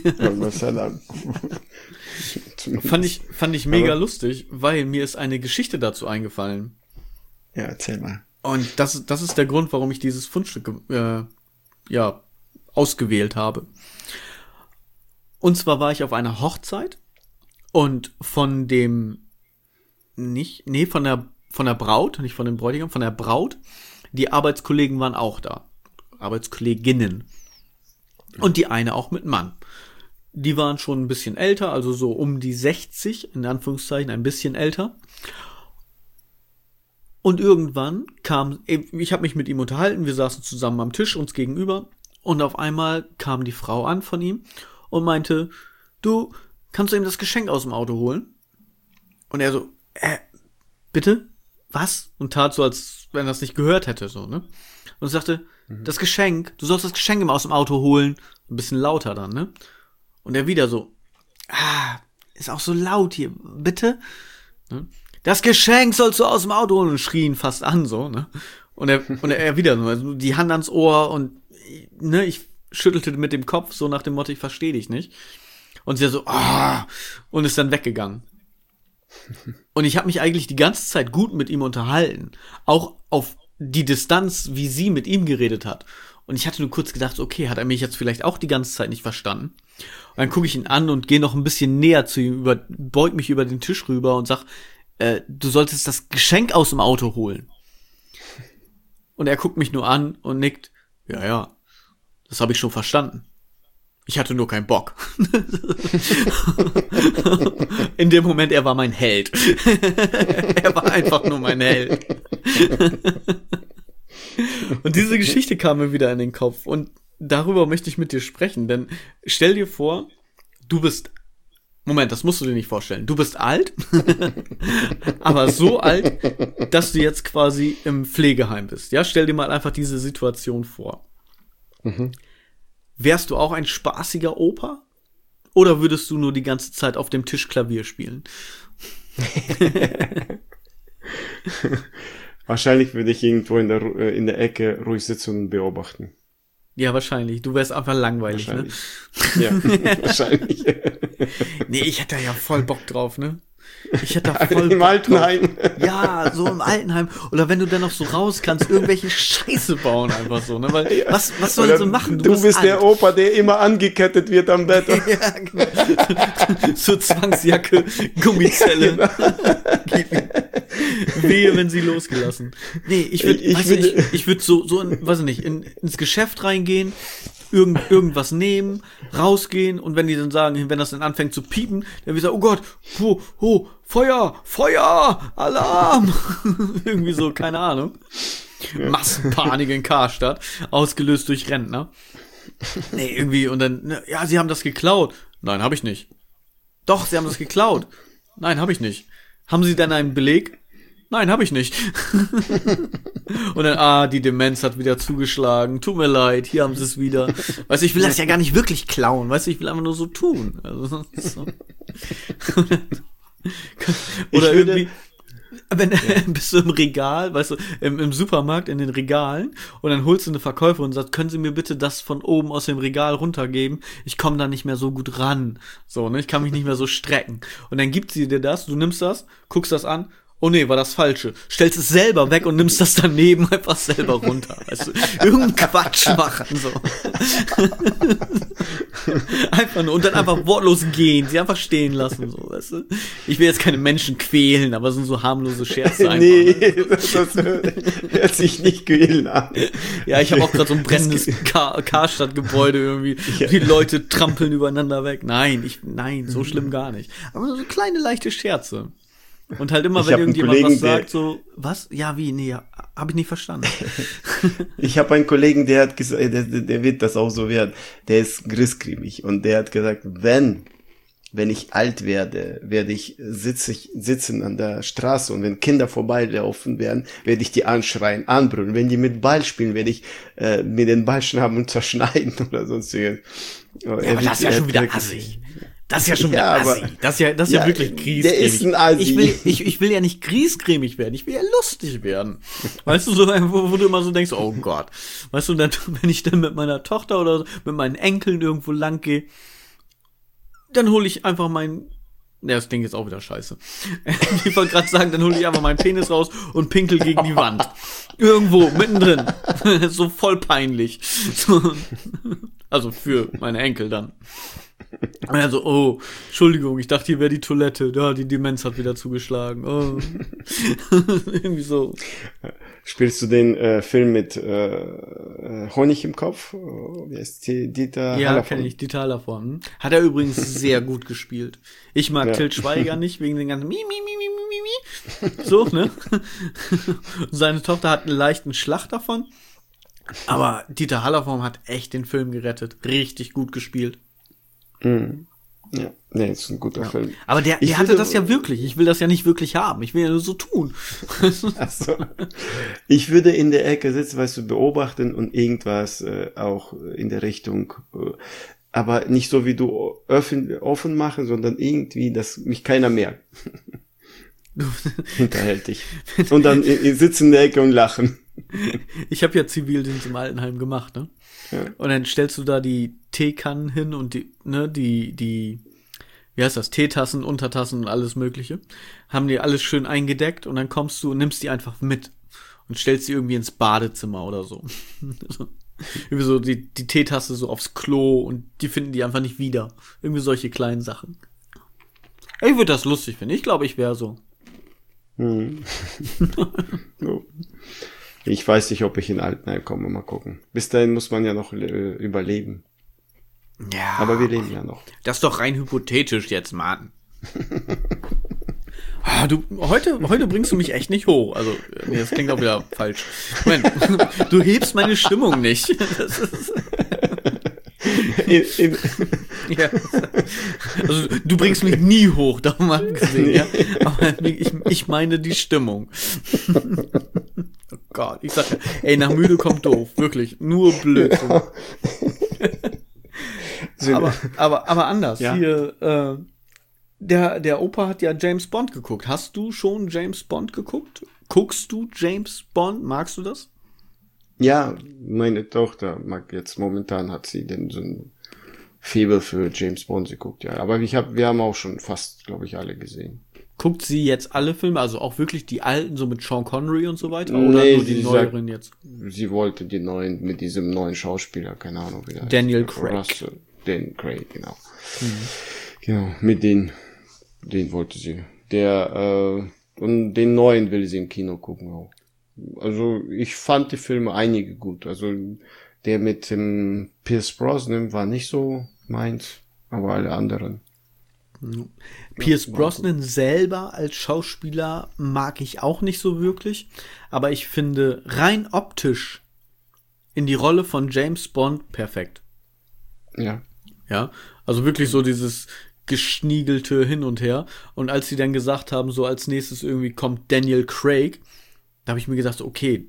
fand ich, fand ich mega aber lustig, weil mir ist eine Geschichte dazu eingefallen. Ja, erzähl mal. Und das, das ist der Grund, warum ich dieses Fundstück äh, ja, ausgewählt habe. Und zwar war ich auf einer Hochzeit und von dem nicht, nee, von der von der Braut, nicht von dem Bräutigam, von der Braut, die Arbeitskollegen waren auch da. Arbeitskolleginnen. Und die eine auch mit Mann. Die waren schon ein bisschen älter, also so um die sechzig, in Anführungszeichen, ein bisschen älter. Und irgendwann kam, ich habe mich mit ihm unterhalten, wir saßen zusammen am Tisch, uns gegenüber. Und auf einmal kam die Frau an von ihm und meinte, du, kannst du ihm das Geschenk aus dem Auto holen? Und er so, äh, bitte? Was? Und tat so, als wenn er das nicht gehört hätte, so, ne? Und sagte, mhm. das Geschenk, du sollst das Geschenk immer aus dem Auto holen. Ein bisschen lauter dann, ne? Und er wieder so, ah, ist auch so laut hier, bitte? Ne? Das Geschenk sollst du aus dem Auto holen und schrien fast an, so, ne? Und er, und er wieder so, also die Hand ans Ohr und, ne, ich schüttelte mit dem Kopf, so nach dem Motto, ich verstehe dich nicht. Und sie so, ah, und ist dann weggegangen. Und ich habe mich eigentlich die ganze Zeit gut mit ihm unterhalten. Auch auf die Distanz, wie sie mit ihm geredet hat. Und ich hatte nur kurz gedacht, okay, hat er mich jetzt vielleicht auch die ganze Zeit nicht verstanden? Und dann gucke ich ihn an und gehe noch ein bisschen näher zu ihm, über, beug mich über den Tisch rüber und sag, äh, du solltest das Geschenk aus dem Auto holen. Und er guckt mich nur an und nickt, ja, ja, das habe ich schon verstanden. Ich hatte nur keinen Bock. In dem Moment, er war mein Held. Er war einfach nur mein Held. Und diese Geschichte kam mir wieder in den Kopf. Und darüber möchte ich mit dir sprechen. Denn stell dir vor, du bist... Moment, das musst du dir nicht vorstellen. Du bist alt, aber so alt, dass du jetzt quasi im Pflegeheim bist. Ja, stell dir mal einfach diese Situation vor. Mhm. Wärst du auch ein spaßiger Opa? Oder würdest du nur die ganze Zeit auf dem Tisch Klavier spielen? Wahrscheinlich würde ich irgendwo in der, in der Ecke ruhig sitzen und beobachten. Ja, wahrscheinlich. Du wärst einfach langweilig, wahrscheinlich. Ne? Ja, wahrscheinlich. Nee, ich hätte da ja voll Bock drauf, ne? Ich hätte da voll Im Bock Altenheim. drauf. Ja, so im Altenheim. Oder wenn du dann noch so raus kannst, irgendwelche Scheiße bauen einfach so, ne? Weil, Ja. was, was sollen Oder sie machen? Du, bist alt. der Opa, der immer angekettet wird am Bett. Ja, genau. So Zwangsjacke, Gummizelle. Wehe, wenn sie losgelassen. Nee, ich würde, Ich- ich weißt du, würde- ich, ich würde so, so, in, weiß ich nicht, in, ins Geschäft reingehen, irgend, irgendwas nehmen, rausgehen und wenn die dann sagen, wenn das dann anfängt zu piepen, dann würde ich sagen, oh Gott, oh, oh, Feuer, Feuer, Alarm. Irgendwie so, keine Ahnung. Massenpanik in Karstadt, ausgelöst durch Rentner. Nee, irgendwie, und dann, ne, ja, sie haben das geklaut. Nein, habe ich nicht. Doch, sie haben das geklaut. Nein, habe ich nicht. Haben sie denn einen Beleg? Nein, habe ich nicht. Und dann, ah, die Demenz hat wieder zugeschlagen. Tut mir leid, hier haben sie es wieder. Weißt du, ich will das ja gar nicht wirklich klauen. Weißt du, ich will einfach nur so tun. Also, so. Oder Ich würde- irgendwie, wenn bist du im Regal, weißt du, im, im Supermarkt in den Regalen und dann holst du eine Verkäuferin und sagst, können Sie mir bitte das von oben aus dem Regal runtergeben? Ich komme da nicht mehr so gut ran. So, ne, ich kann mich nicht mehr so strecken. Und dann gibt sie dir das, du nimmst das, guckst das an. Oh nee, war das Falsche. Stellst es selber weg und nimmst das daneben einfach selber runter. Weißt du, irgendeinen Quatsch machen, so. Einfach nur, und dann einfach wortlos gehen, sie einfach stehen lassen, so, weißt du. Ich will jetzt keine Menschen quälen, aber es sind so harmlose Scherze einfach. Nee, Ne? das, das hört sich nicht quälen an. Ja, ich habe auch gerade so ein brennendes Kar- Karstadt-Gebäude irgendwie. Ja. Die Leute trampeln übereinander weg. Nein, ich, nein, so schlimm gar nicht. Aber so kleine, leichte Scherze. Und halt immer, Ich wenn hab einen irgendjemand Kollegen, was sagt, der- so, was? Ja, wie? Nee, habe ich nicht verstanden. Ich habe einen Kollegen, der hat gesagt, der, der wird das auch so werden. Der ist grissgrämig und der hat gesagt, wenn, wenn ich alt werde, werde ich, sitze ich sitzen an der Straße und wenn Kinder vorbeilaufen werden, werde ich die anschreien, anbrüllen. Wenn die mit Ball spielen, werde ich äh, mir den Ball schnappen und zerschneiden oder sonstiges. Oh, Ja, aber das ist ja schon wieder assig. Das ist ja schon wieder Ja, aber- assi. Das ist ja, das ist ja, Ja, wirklich der griesgrämig. ist ein Assi. Ich will, ich, ich will ja nicht griesgrämig werden, ich will ja lustig werden. Weißt du, so, wo, wo du immer so denkst, oh Gott. Weißt du, dann, wenn ich dann mit meiner Tochter oder so, mit meinen Enkeln irgendwo lang gehe, dann hole ich einfach meinen, ja, das klingt jetzt auch wieder scheiße. Ich wollte gerade sagen, dann hole ich einfach meinen Penis raus und pinkel gegen die Wand. Irgendwo, mittendrin. So voll peinlich. So, also für meine Enkel dann. Und er so, oh, Entschuldigung, ich dachte, hier wäre die Toilette. Ja, die Demenz hat wieder zugeschlagen. Oh. Irgendwie so. Spielst du den äh, Film mit äh, Honig im Kopf? Wie heißt die? Dieter Ja, Hallervorden? kenne ich, die Talerform. Hat er übrigens sehr gut gespielt. Ich mag Ja. Til Schweiger nicht, wegen den ganzen Mi, Mi, Mi, Mi, Mi, Mi, Mi. So, ne? Seine Tochter hat einen leichten Schlag davon. Aber Dieter Hallerform hat echt den Film gerettet. Richtig gut gespielt. Mhm. Ja, nee, ist ein guter Film. Aber der, Ich der hatte würde- das ja wirklich. Ich will das ja nicht wirklich haben. Ich will ja nur so tun. Ach so. Ich würde in der Ecke sitzen, weißt du, beobachten und irgendwas äh, auch in der Richtung, äh, aber nicht so wie du offen, offen machen, sondern irgendwie, dass mich keiner merkt. Hinterhältig. Und dann äh, sitzen in der Ecke und lachen. Ich habe ja Zivildienst im Altenheim gemacht, ne? Ja. Und dann stellst du da die Teekannen hin und die, ne, die, die, wie heißt das, Teetassen, Untertassen und alles Mögliche. Haben die alles schön eingedeckt und dann kommst du und nimmst die einfach mit und stellst die irgendwie ins Badezimmer oder so. Irgendwie so die, die Teetasse so aufs Klo und die finden die einfach nicht wieder. Irgendwie solche kleinen Sachen. Ich würde das lustig finden. Ich glaube, ich wäre so. Hm. So. Ich weiß nicht, ob ich in Altenheim komme, mal gucken. Bis dahin muss man ja noch äh, überleben. Ja. Aber wir leben ja noch. Das ist doch rein hypothetisch jetzt, Mann. Ah, du, heute, heute bringst du mich echt nicht hoch. Also, nee, das klingt auch wieder falsch. Moment, du hebst meine Stimmung nicht. Das ist, In, in, ja. Also, du bringst mich nie hoch, darum abgesehen, ja. Aber ich, ich meine die Stimmung. Oh Gott, ich sag, ey, nach müde kommt doof. Wirklich, nur Blödsinn. Ja. Aber, aber, aber anders. Ja. Hier, äh, der, der Opa hat ja James Bond geguckt. Hast du schon James Bond geguckt? Guckst du James Bond? Magst du das? Ja, meine Tochter mag jetzt momentan, hat sie den so ein Faible für James Bond geguckt, ja. Aber ich hab, wir haben auch schon fast, glaube ich, alle gesehen. Guckt sie jetzt alle Filme, also auch wirklich die alten, so mit Sean Connery und so weiter? Oder Nee, nur die sie neueren sagt, jetzt? Sie wollte die neuen, mit diesem neuen Schauspieler, keine Ahnung, wie der Daniel heißt. Craig. Russell, Daniel Craig, genau. Mhm. Genau, mit den, den wollte sie. Der, äh, und den neuen will sie im Kino gucken auch. Also, ich fand die Filme einige gut. Also, der mit dem Pierce Brosnan war nicht so meins, aber alle anderen. Mhm. Pierce Brosnan selber als Schauspieler mag ich auch nicht so wirklich, aber ich finde rein optisch in die Rolle von James Bond perfekt. Ja. Ja, also wirklich so dieses geschniegelte Hin und Her. Und als sie dann gesagt haben, so als nächstes irgendwie kommt Daniel Craig, da habe ich mir gedacht, okay,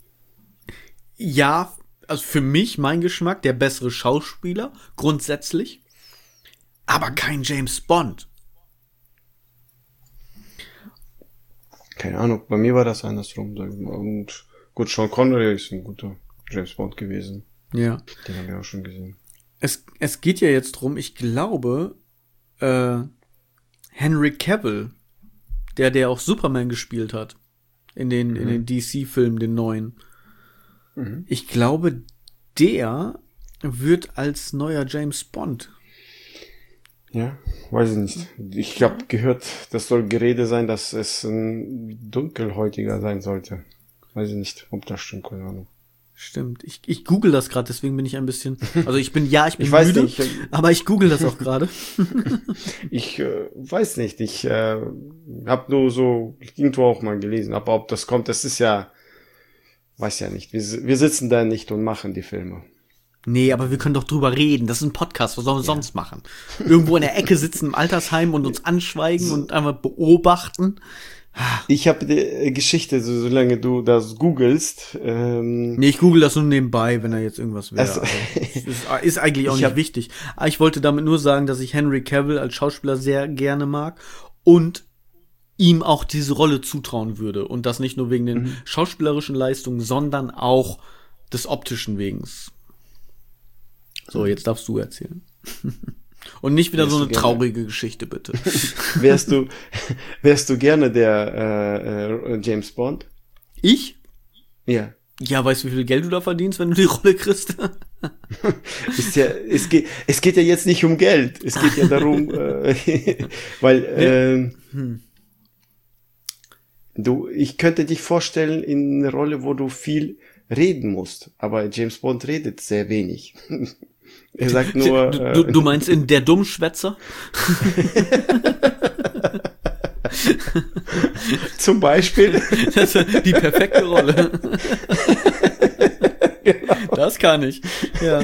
ja, also für mich, mein Geschmack, der bessere Schauspieler, grundsätzlich, aber kein James Bond. Keine Ahnung, bei mir war das andersrum. Und gut, Sean Connery ist ein guter James Bond gewesen. Ja. Den haben wir auch schon gesehen. Es, es geht ja jetzt drum, ich glaube, äh, Henry Cavill, der, der auch Superman gespielt hat, in den, mhm. in den D C-Filmen, den neuen. Mhm. Ich glaube, der wird als neuer James Bond. Ja, weiß ich nicht. Ich habe gehört, das soll Gerede sein, dass es ein dunkelhäutiger sein sollte. Weiß ich nicht, ob das stimmt, keine Ahnung. Stimmt. Ich, ich google das gerade, deswegen bin ich ein bisschen. Also ich bin ja, ich bin ich weiß müde, nicht. aber ich google das auch gerade. ich äh, weiß nicht. Ich äh, habe nur so irgendwo auch mal gelesen, aber ob das kommt, das ist ja, weiß ja nicht. Wir, wir sitzen da nicht und machen die Filme. Nee, aber wir können doch drüber reden. Das ist ein Podcast. Was sollen wir ja. sonst machen? Irgendwo in der Ecke sitzen im Altersheim und uns anschweigen und einfach beobachten. Ich habe die Geschichte, so, solange du das googelst. Ähm nee, ich google das nur nebenbei, wenn da jetzt irgendwas wäre. Also, ist, ist eigentlich auch nicht hab, wichtig. Aber ich wollte damit nur sagen, dass ich Henry Cavill als Schauspieler sehr gerne mag und ihm auch diese Rolle zutrauen würde. Und das nicht nur wegen den mhm. schauspielerischen Leistungen, sondern auch des optischen Wegens. So, jetzt darfst du erzählen. Und nicht wieder wärst so eine traurige Geschichte, bitte. wärst du, wärst du gerne der äh, äh, James Bond? Ich? Ja. Ja, weißt du, wie viel Geld du da verdienst, wenn du die Rolle kriegst? ist ja, es geht, es geht ja jetzt nicht um Geld. Es geht ja darum, äh, weil äh, hm. du, ich könnte dich vorstellen in eine Rolle, wo du viel reden musst, aber James Bond redet sehr wenig. Er sagt nur... Du, du, du meinst in Der Dummschwätzer? Zum Beispiel. Das ist die perfekte Rolle. Genau. Das kann ich. Ja.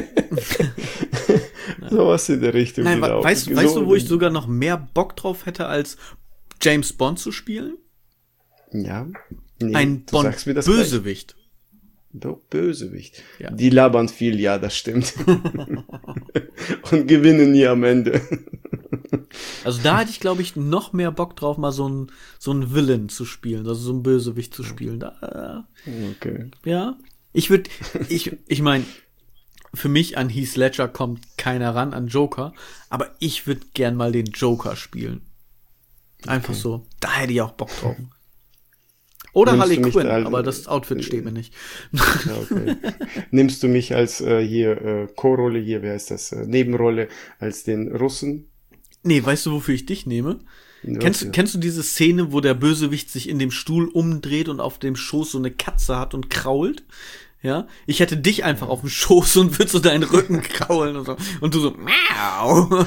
Sowas in der Richtung. Nein, genau. weißt, so, weißt du, wo ich sogar noch mehr Bock drauf hätte, als James Bond zu spielen? Ja. Nee, Ein Bond-Bösewicht. Doch, Bösewicht. Ja. Die labern viel, ja, das stimmt. Und gewinnen nie am Ende. Also da hätte ich, glaube ich, noch mehr Bock drauf, mal so ein so ein Villain zu spielen, also so ein Bösewicht zu spielen. Da, okay. Ja. Ich würde, ich, ich meine, für mich an Heath Ledger kommt keiner ran, an Joker, aber ich würde gern mal den Joker spielen. Einfach okay. so. Da hätte ich auch Bock drauf. Oder Harley Quinn, als, aber das Outfit äh, steht mir nicht. Ja, okay. Nimmst du mich als äh, hier äh, Co-Rolle, hier, wer ist das, äh, Nebenrolle, als den Russen? Nee, weißt du, wofür ich dich nehme? Ja, kennst, ja. kennst du diese Szene, wo der Bösewicht sich in dem Stuhl umdreht und auf dem Schoß so eine Katze hat und krault? Ja, ich hätte dich einfach auf dem Schoß und würde so deinen Rücken kraulen und so. Und du so, miau.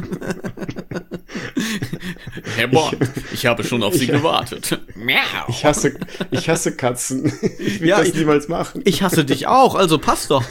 Herr Bond, ich, ich habe schon auf Sie gewartet. Miau. Ich hasse, ich hasse Katzen. Ich will ja, das ich, niemals machen. Ich hasse dich auch, also passt doch.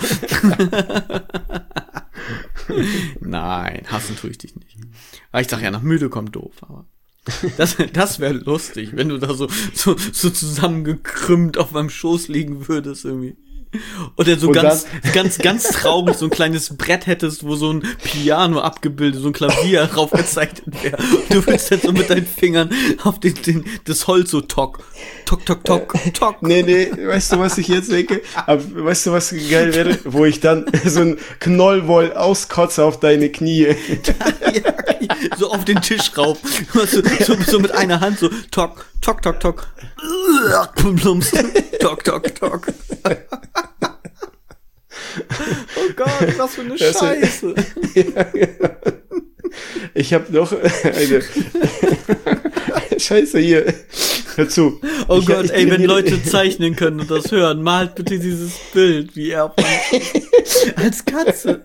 Nein, hassen tue ich dich nicht. Aber ich sag ja, nach müde kommt doof, aber. Das, das wäre lustig, wenn du da so, so, so zusammengekrümmt auf meinem Schoß liegen würdest irgendwie. Oder so Und ganz, dann- ganz, ganz traurig so ein kleines Brett hättest, wo so ein Piano abgebildet, so ein Klavier draufgezeichnet wäre. Du willst dann so mit deinen Fingern auf den, den, das Holz so tock, tock, tock, tock, tock. Nee, nee, weißt du, was ich jetzt denke? Aber weißt du, was geil wäre? Wo ich dann so ein Knollwoll auskotze auf deine Knie. Ja, so auf den Tisch rauf. So, so, so mit einer Hand so tock, tock, tock, tock. Plumps. Tock, tock, tock. Oh Gott, was für eine Das- Scheiße. Ja, ja. Ich habe noch eine Scheiße hier. Hör zu. Oh ich, Gott, ich ey, wenn trainiere- Leute zeichnen können und das hören, malt bitte dieses Bild, wie er von, als Katze.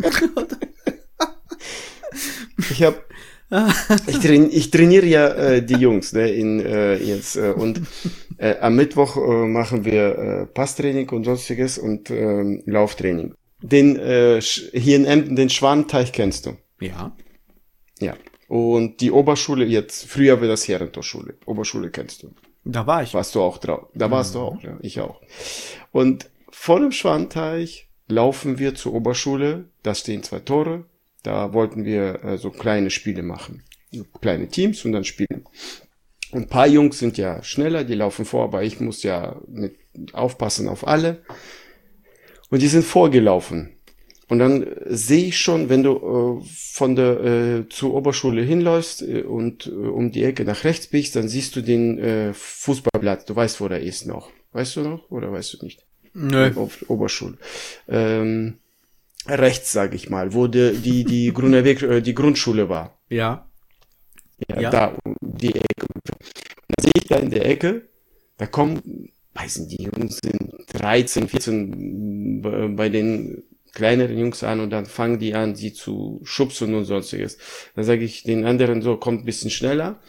Ich habe ich, train, ich trainiere ja äh, die Jungs, ne, in äh, jetzt äh, und äh, am Mittwoch äh, machen wir äh, Passtraining und sonstiges und ähm, Lauftraining. Den äh, Sch- hier in Emden, den Schwanenteich kennst du. Ja. Ja. Und die Oberschule jetzt, früher war das Herrentorschule. Oberschule kennst du. Da war ich. Warst du auch drauf. Da warst du auch, ja, ich auch. Und vor dem Schwanenteich laufen wir zur Oberschule, da stehen zwei Tore, da wollten wir äh, so kleine Spiele machen. So kleine Teams und dann spielen. Und ein paar Jungs sind ja schneller, die laufen vor, aber ich muss ja mit aufpassen auf alle. Und die sind vorgelaufen. Und dann äh, sehe ich schon, wenn du äh, von der äh, zur Oberschule hinläufst äh, und äh, um die Ecke nach rechts biegst, dann siehst du den äh, Fußballplatz. Du weißt, wo der ist noch. Weißt du noch? Oder weißt du nicht? Nö. Auf Oberschule. Ähm, rechts, sage ich mal, wo die, die, die Grüner Weg, äh, die Grundschule war. Ja. Ja, Ja. da, um die Ecke. Da sehe ich da in der Ecke, da kommen, weiß nicht, die Jungs sind dreizehn, vierzehn bei- bei den kleineren Jungs an und dann fangen die an, sie zu schubsen und sonstiges. Dann sage ich den anderen so, kommt ein bisschen schneller.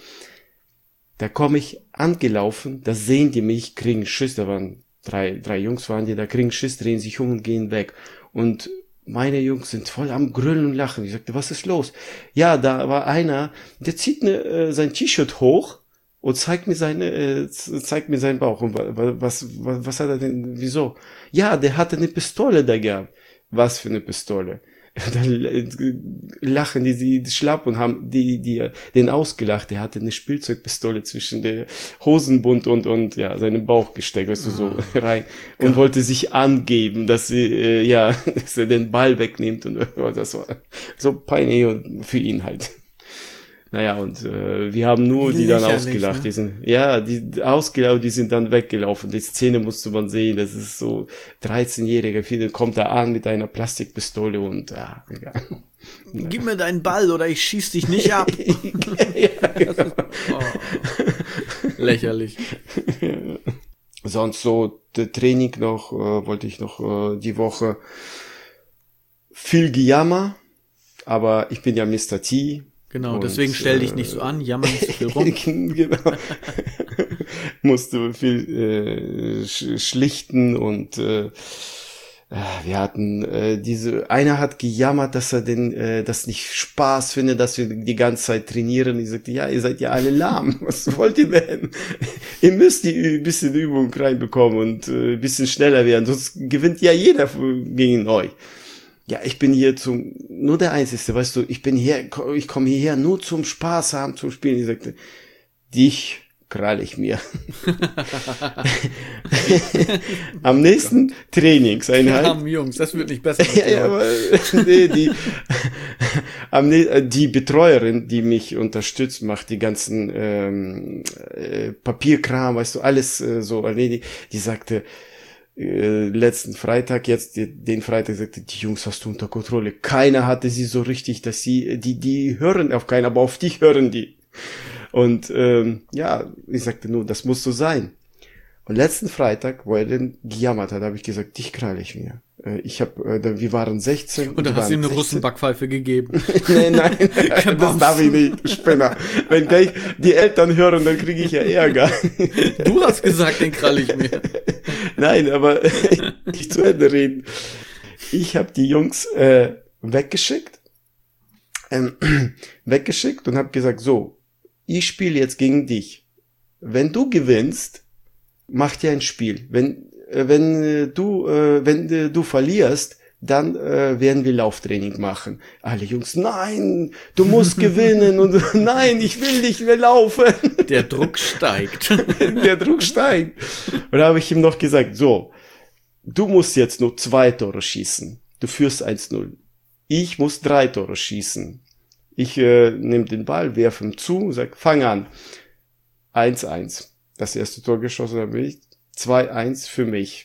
Da komme ich angelaufen, da sehen die mich, kriegen Schiss, da waren drei, drei Jungs waren die, da kriegen Schiss, drehen sich um und gehen weg. Und meine Jungs sind voll am Grüllen und Lachen. Ich sagte, was ist los? Ja, da war einer, der zieht ne, äh, sein T-Shirt hoch und zeigt mir seine, äh, z- zeigt mir seinen Bauch. Und wa- wa- was, was, was hat er denn, wieso? Ja, der hatte eine Pistole da gehabt. Was für eine Pistole? Dann äh, lachen die, die, die schlapp und haben die, die, den ausgelacht. Der hatte eine Spielzeugpistole zwischen der Hosenbund und, und, ja, seinem Bauch gesteckt, weißt du, so rein. Und wollte sich angeben, dass sie, äh, ja, dass er den Ball wegnimmt und oh, das war so peinlich und für ihn halt. Naja, und äh, wir haben nur die dann Lächerlich, ausgelacht. ne? Die sind, ja, die ausgelacht, die sind dann weggelaufen. Die Szene musste man sehen. Das ist so dreizehnjähriger, viele kommt da an mit einer Plastikpistole und ja, egal. Gib mir deinen Ball oder ich schieß dich nicht ab. Oh. Lächerlich. Sonst so der Training noch, äh, wollte ich noch äh, die Woche viel gejammer, aber ich bin ja Mister T. Genau, Und, deswegen stell dich äh, nicht so an, jammer nicht so viel rum. Genau. Musste viel äh, sch schlichten und äh, wir hatten äh, diese, einer hat gejammert, dass er den, äh, das nicht Spaß findet, dass wir die ganze Zeit trainieren. Ich sagte, ja, ihr seid ja alle lahm. Was wollt ihr denn? Ihr müsst die ein bisschen Übung reinbekommen und äh, ein bisschen schneller werden, sonst gewinnt ja jeder gegen euch. Ja, ich bin hier zum, nur der Einzige, weißt du, ich bin hier, ich komme hierher nur zum Spaß haben, zum Spielen. Ich sagte, dich krall ich mir. Am nächsten Trainingseinheit. Armen Jungs, das wird nicht besser. Ja, ja, aber, nee, die, am, nä- die Betreuerin, die mich unterstützt, macht die ganzen ähm, äh, Papierkram, weißt du, alles äh, so erledigt. Die sagte, äh, letzten Freitag, jetzt die- den Freitag, sagte, die Jungs hast du unter Kontrolle. Keiner hatte sie so richtig, dass sie, die, die hören auf keinen, aber auf dich hören die. Und ähm, ja, ich sagte nur, das muss so sein. Und letzten Freitag, wo er dann gejammert hat, habe ich gesagt, dich krall ich mir. Äh, Ich habe, äh, da- wir waren sechzehn. Und da wir hast du ihm waren eine sechzehn. Russenbackpfeife gegeben. Nein, nein, nein das darf ich nicht, du Spinner. Wenn gleich die Eltern hören, dann kriege ich ja Ärger. Du hast gesagt, den krall ich mir. Nein, aber nicht zu Ende reden. Ich habe die Jungs äh, weggeschickt, ähm, weggeschickt und habe gesagt, so, ich spiele jetzt gegen dich. Wenn du gewinnst, mach dir ein Spiel. Wenn äh, wenn äh, du, äh, wenn äh, du verlierst, dann äh, werden wir Lauftraining machen. Alle Jungs, nein, du musst gewinnen und nein, ich will nicht mehr laufen. Der Druck steigt. Der Druck steigt. Und da habe ich ihm noch gesagt, so, du musst jetzt nur zwei Tore schießen. Du führst eins null. Ich muss drei Tore schießen. Ich äh, nehme den Ball, werfe ihm zu und sage, fang an. eins eins. Das erste Tor geschossen habe ich. zwei eins für mich.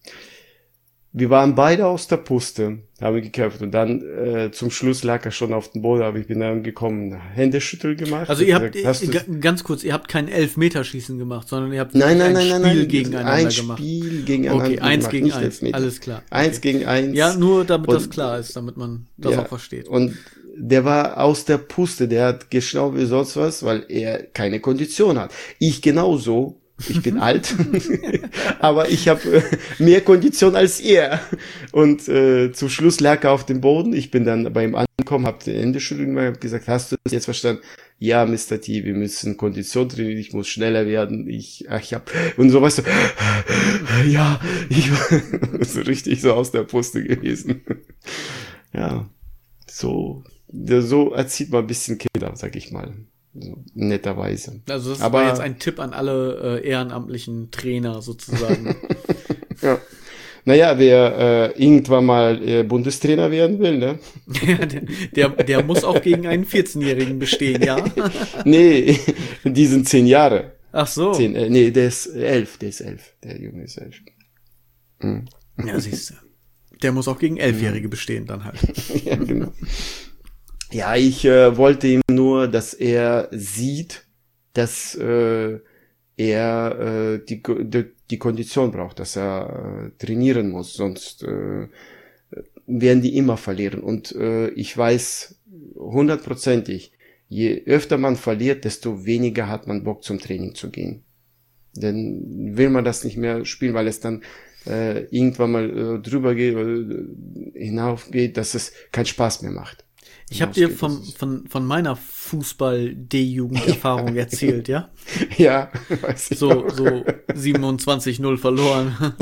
Wir waren beide aus der Puste, haben gekämpft und dann äh, zum Schluss lag er schon auf dem Boden, habe ich bin dann gekommen, Händeschüttel gemacht. Also ihr habt, gesagt, g- ganz kurz, ihr habt kein Elfmeterschießen gemacht, sondern ihr habt nein, nein, ein nein, Spiel nein, gegeneinander ein gemacht. Ein Spiel gegeneinander okay, eins gemacht, gegen nicht eins, Elfmeter. alles klar. Eins okay. gegen eins. Ja, nur damit und, das klar ist, damit man das ja, auch versteht. Und der war aus der Puste, der hat geschnaubt wie sonst was, weil er keine Kondition hat. Ich genauso. Ich bin alt, aber ich habe äh, mehr Kondition als er. Und äh, zum Schluss lag er auf dem Boden. Ich bin dann bei ihm angekommen, habe die Hände schütteln gemacht, habe gesagt, hast du das jetzt verstanden? Ja, Mister T, wir müssen Kondition trainieren, ich muss schneller werden. Ich, ach, ich hab und so, weißt du, ja, ich war so richtig so aus der Puste gewesen. Ja, so, so erzieht man ein bisschen Kinder, sag ich mal. So, netterweise. Also das Aber, war jetzt ein Tipp an alle äh, ehrenamtlichen Trainer sozusagen. Ja. Naja, wer äh, irgendwann mal äh, Bundestrainer werden will, ne? Ja, der, der, der muss auch gegen einen vierzehnjährigen bestehen, ja? Nee, die sind zehn Jahre. Ach so. Zehn, äh, nee, der ist elf, der ist elf. Der Junge ist elf. Mhm. Ja, siehst du. Der muss auch gegen Elfjährige bestehen dann halt. Ja, genau. Ja, ich äh, wollte ihm nur, dass er sieht, dass äh, er äh, die, die, die Kondition braucht, dass er äh, trainieren muss, sonst äh, werden die immer verlieren. Und äh, ich weiß hundertprozentig, je öfter man verliert, desto weniger hat man Bock zum Training zu gehen. Dann will man das nicht mehr spielen, weil es dann äh, irgendwann mal äh, drüber geht, äh, hinaufgeht, dass es keinen Spaß mehr macht. Ich habe dir von, von, von meiner Fußball-D-Jugend-Erfahrung erzählt, ja? Ja, weiß ich So, auch. so siebenundzwanzig null verloren.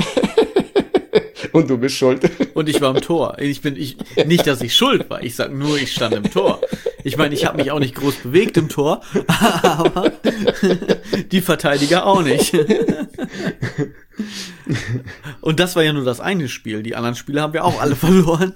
Und du bist schuld. Und ich war im Tor. Ich bin, ich, nicht, dass ich schuld war. Ich sag nur, ich stand im Tor. Ich meine, ich habe mich auch nicht groß bewegt im Tor, aber die Verteidiger auch nicht. Und das war ja nur das eine Spiel. Die anderen Spiele haben wir auch alle verloren.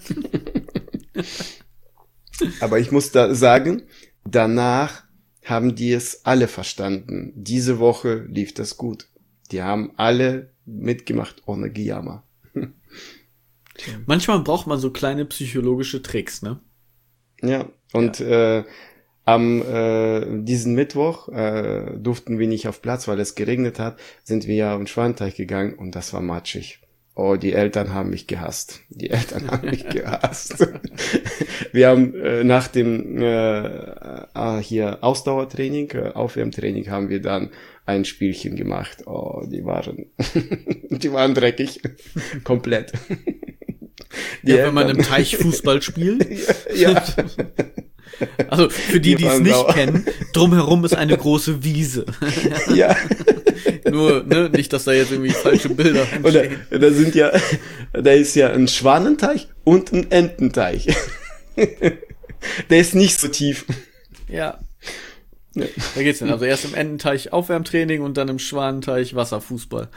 Aber ich muss da sagen, danach haben die es alle verstanden. Diese Woche lief das gut. Die haben alle mitgemacht ohne Gejammer. Manchmal braucht man so kleine psychologische Tricks, ne? Ja, und ja. Äh, am äh, diesen Mittwoch äh, durften wir nicht auf Platz, weil es geregnet hat, sind wir ja auf den Schwanteich gegangen und das war matschig. Oh, die Eltern haben mich gehasst. Die Eltern haben mich gehasst. Wir haben äh, nach dem äh, hier Ausdauertraining, äh, Aufwärmtraining, haben wir dann ein Spielchen gemacht. Oh, die waren, die waren dreckig, komplett. Die ja, wenn man im Teich Fußball spielt. Ja. Ja. Also für die, die es nicht sauer. kennen, drumherum ist eine große Wiese. Ja. Nur, ne, nicht, dass da jetzt irgendwie falsche Bilder entstehen. Oder da sind ja, da ist ja ein Schwanenteich und ein Ententeich. Der ist nicht so tief. Ja. Ja. Da geht's denn. Also erst im Ententeich Aufwärmtraining und dann im Schwanenteich Wasserfußball.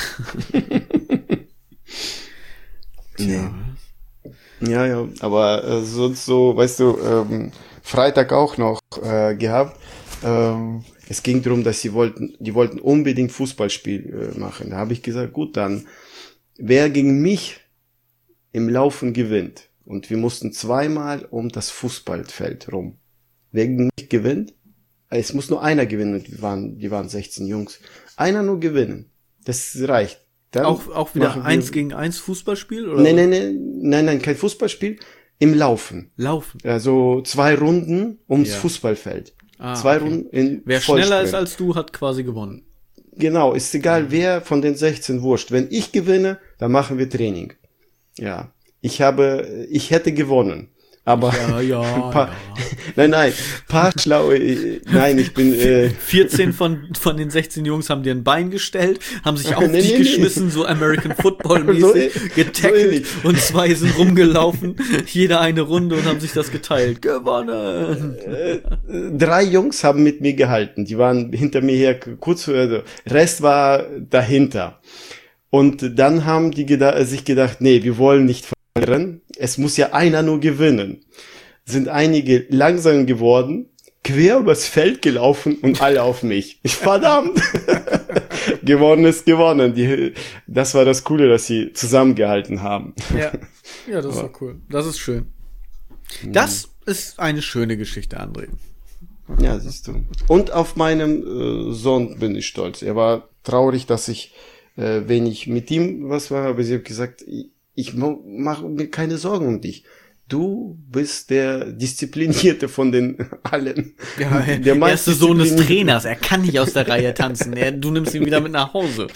Ja. Ja, ja, aber äh, sonst so, weißt du, ähm, Freitag auch noch äh, gehabt. Ähm, es ging darum, dass sie wollten, die wollten unbedingt Fußballspiel äh, machen. Da habe ich gesagt, gut, dann wer gegen mich im Laufen gewinnt. Und wir mussten zweimal um das Fußballfeld rum. Wer gegen mich gewinnt, es muss nur einer gewinnen. Die waren, die waren sechzehn Jungs. Einer nur gewinnen. Das reicht. Dann auch, auch wieder eins gegen eins Fußballspiel? Oder? Nein, nein, nein, nein, nein, kein Fußballspiel. Im Laufen. Laufen. Also zwei Runden ums ja. Fußballfeld. Ah, zwei okay. Runden in Wer schneller ist als du, hat quasi gewonnen. Genau, ist egal, wer von den sechzehn wurscht. Wenn ich gewinne, dann machen wir Training. Ja. Ich habe, ich hätte gewonnen. Aber ja, ja, ein paar, ja. nein, nein, paar schlaue, nein, ich bin, äh, vierzehn von, von den sechzehn Jungs haben dir ein Bein gestellt, haben sich auf Nee, dich nee, geschmissen, nee. so American Football mäßig, So ä- getackelt so ähnlich. und zwei sind rumgelaufen, jeder eine Runde und haben sich das geteilt. Gewonnen! äh, drei Jungs haben mit mir gehalten, die waren hinter mir her, kurz vor, also, Rest war dahinter. Und dann haben die geda- sich gedacht, nee, wir wollen nicht verlieren, es muss ja einer nur gewinnen. Sind einige langsam geworden, quer übers Feld gelaufen und alle auf mich. Ich, verdammt! Gewonnen ist gewonnen. Die, das war das Coole, dass sie zusammengehalten haben. Ja, ja, das ist doch cool. Das ist schön. Das ist eine schöne Geschichte, André. Ja, siehst du. Und auf meinem äh, Sohn bin ich stolz. Er war traurig, dass ich äh, wenig mit ihm was war, aber sie hat gesagt, ich, ich mache mir keine Sorgen um dich. Du bist der Disziplinierte von den allen. Ja, der erste Sohn des Trainers, er kann nicht aus der Reihe tanzen. Er, du nimmst ihn wieder mit nach Hause.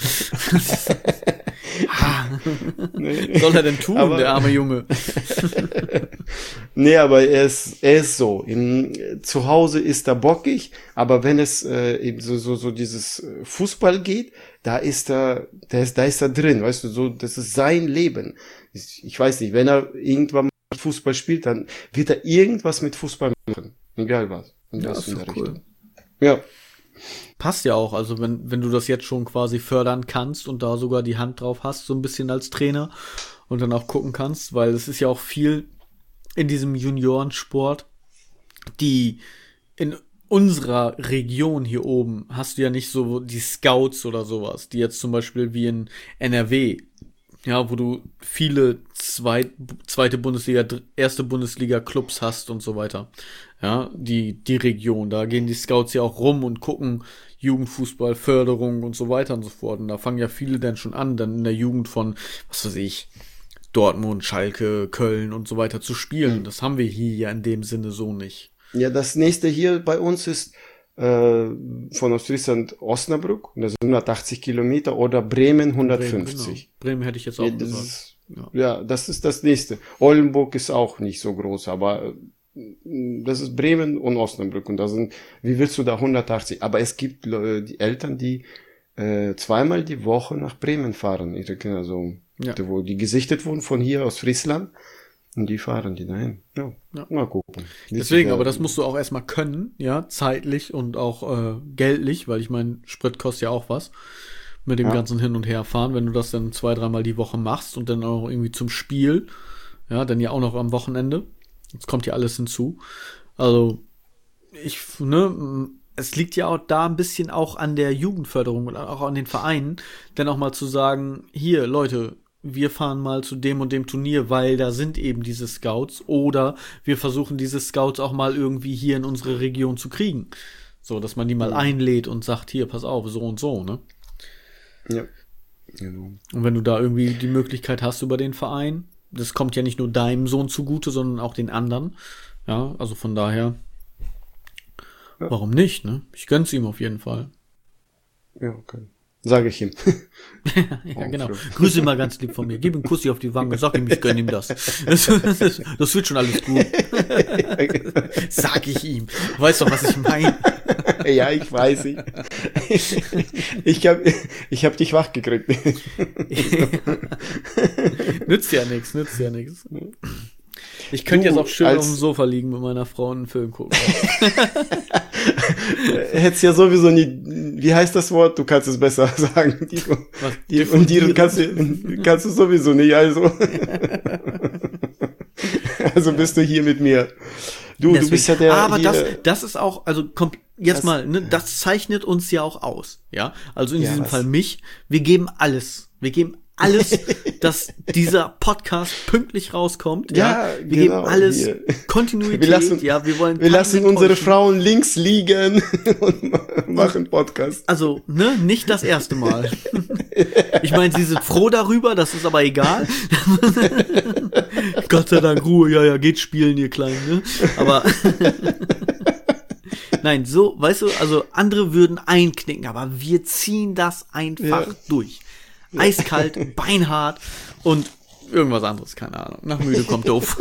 Nee. Was soll er denn tun, Aber, der arme Junge? Nee, aber er ist, er ist so. Im, zu Hause ist er bockig, aber wenn es äh, eben so, so, so dieses Fußball geht, da ist er, da ist, da ist er drin, weißt du, so, das ist sein Leben. Ich, ich weiß nicht, wenn er irgendwann mal Fußball spielt, dann wird er irgendwas mit Fußball machen. Egal was. Und Ja, das ist in der doch cool. Richtung. Ja. Passt ja auch, also wenn, wenn du das jetzt schon quasi fördern kannst und da sogar die Hand drauf hast, so ein bisschen als Trainer und dann auch gucken kannst, weil es ist ja auch viel in diesem Juniorensport, die in unserer Region hier oben hast du ja nicht so die Scouts oder sowas, die jetzt zum Beispiel wie in N R W, ja, wo du viele zweit, zweite Bundesliga, dr- erste Bundesliga-Clubs hast und so weiter. Ja, die, die Region, da gehen die Scouts ja auch rum und gucken Jugendfußball, Förderung und so weiter und so fort. Und da fangen ja viele dann schon an, dann in der Jugend von, was weiß ich, Dortmund, Schalke, Köln und so weiter zu spielen. Das haben wir hier ja in dem Sinne so nicht. Ja, das nächste hier bei uns ist äh, von Ostfriesland Osnabrück, das sind hundertachtzig Kilometer, oder Bremen hundertfünfzig. Bremen, genau. Bremen hätte ich jetzt auch Ja, das gesagt. ist, Ja. ja, das ist das nächste. Oldenburg ist auch nicht so groß, aber äh, das ist Bremen und Osnabrück und da sind, wie willst du da hundertachtzig? Aber es gibt äh, die Eltern, die äh, zweimal die Woche nach Bremen fahren, ihre Kinder so, Ja. wo die gesichtet wurden von hier aus Friesland und die fahren die dahin. Ja, Ja. mal gucken. Deswegen, Ja, aber das musst du auch erstmal können, ja, zeitlich und auch äh, geldlich, weil ich meine, Sprit kostet ja auch was mit dem Ja. ganzen Hin- und Herfahren, wenn du das dann zwei, dreimal die Woche machst und dann auch irgendwie zum Spiel, ja, dann ja auch noch am Wochenende. Jetzt kommt ja alles hinzu. Also, ich, ne, es liegt ja auch da ein bisschen auch an der Jugendförderung und auch an den Vereinen, dann auch mal zu sagen, hier, Leute, wir fahren mal zu dem und dem Turnier, weil da sind eben diese Scouts, oder wir versuchen diese Scouts auch mal irgendwie hier in unsere Region zu kriegen. So, dass man die mal einlädt und sagt, hier, pass auf, so und so, ne? Ja. Genau. Und wenn du da irgendwie die Möglichkeit hast über den Verein, das kommt ja nicht nur deinem Sohn zugute, sondern auch den anderen. Ja, also von daher, Ja. warum nicht, ne? Ich gönn's ihm auf jeden Fall. Ja, okay. Sage ich ihm. Ja, Oh, genau. schön. Grüße ihn mal ganz lieb von mir. Gib ihm einen Kussi auf die Wange. Sag ihm, ich gönn ihm das. Das, das, das wird schon alles gut. Sag ich ihm. Du weißt doch, was ich meine. Ja, ich weiß. Ich, ich habe ich hab dich wach gekriegt. Nützt ja nichts, nützt ja nichts. Ich könnte Du, jetzt auch schön als- auf dem Sofa liegen mit meiner Frau und einen Film gucken. Hättest ja sowieso nie, wie heißt das Wort? Du kannst es besser sagen. Die, Was? die, und die kannst du, kannst du sowieso nicht, also. Also bist du hier mit mir. Du, Deswegen, du bist ja der. aber hier, das, das ist auch, also kommt jetzt Das- mal, ne, das zeichnet uns ja auch aus, ja. Also in Ja, diesem was? Fall mich. Wir geben alles. Wir geben alles, dass dieser Podcast pünktlich rauskommt. Ja, Ja, wir genau, geben alles wir- Kontinuität. wir lassen- ja, wir wollen. wir lassen keine unsere enttäuschen. Frauen links liegen und machen Podcast. Also, ne, nicht das erste Mal. Ich meine, sie sind froh darüber, das ist aber egal. Gott sei Dank Ruhe, ja, ja, geht spielen, ihr Kleinen, ne? Aber nein, so, weißt du, also andere würden einknicken, aber wir ziehen das einfach Ja. durch. Eiskalt, beinhart und irgendwas anderes, keine Ahnung. Nach müde kommt doof.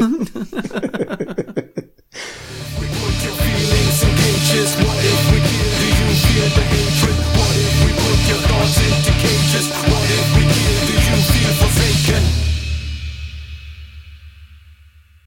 Just what if we do you feel the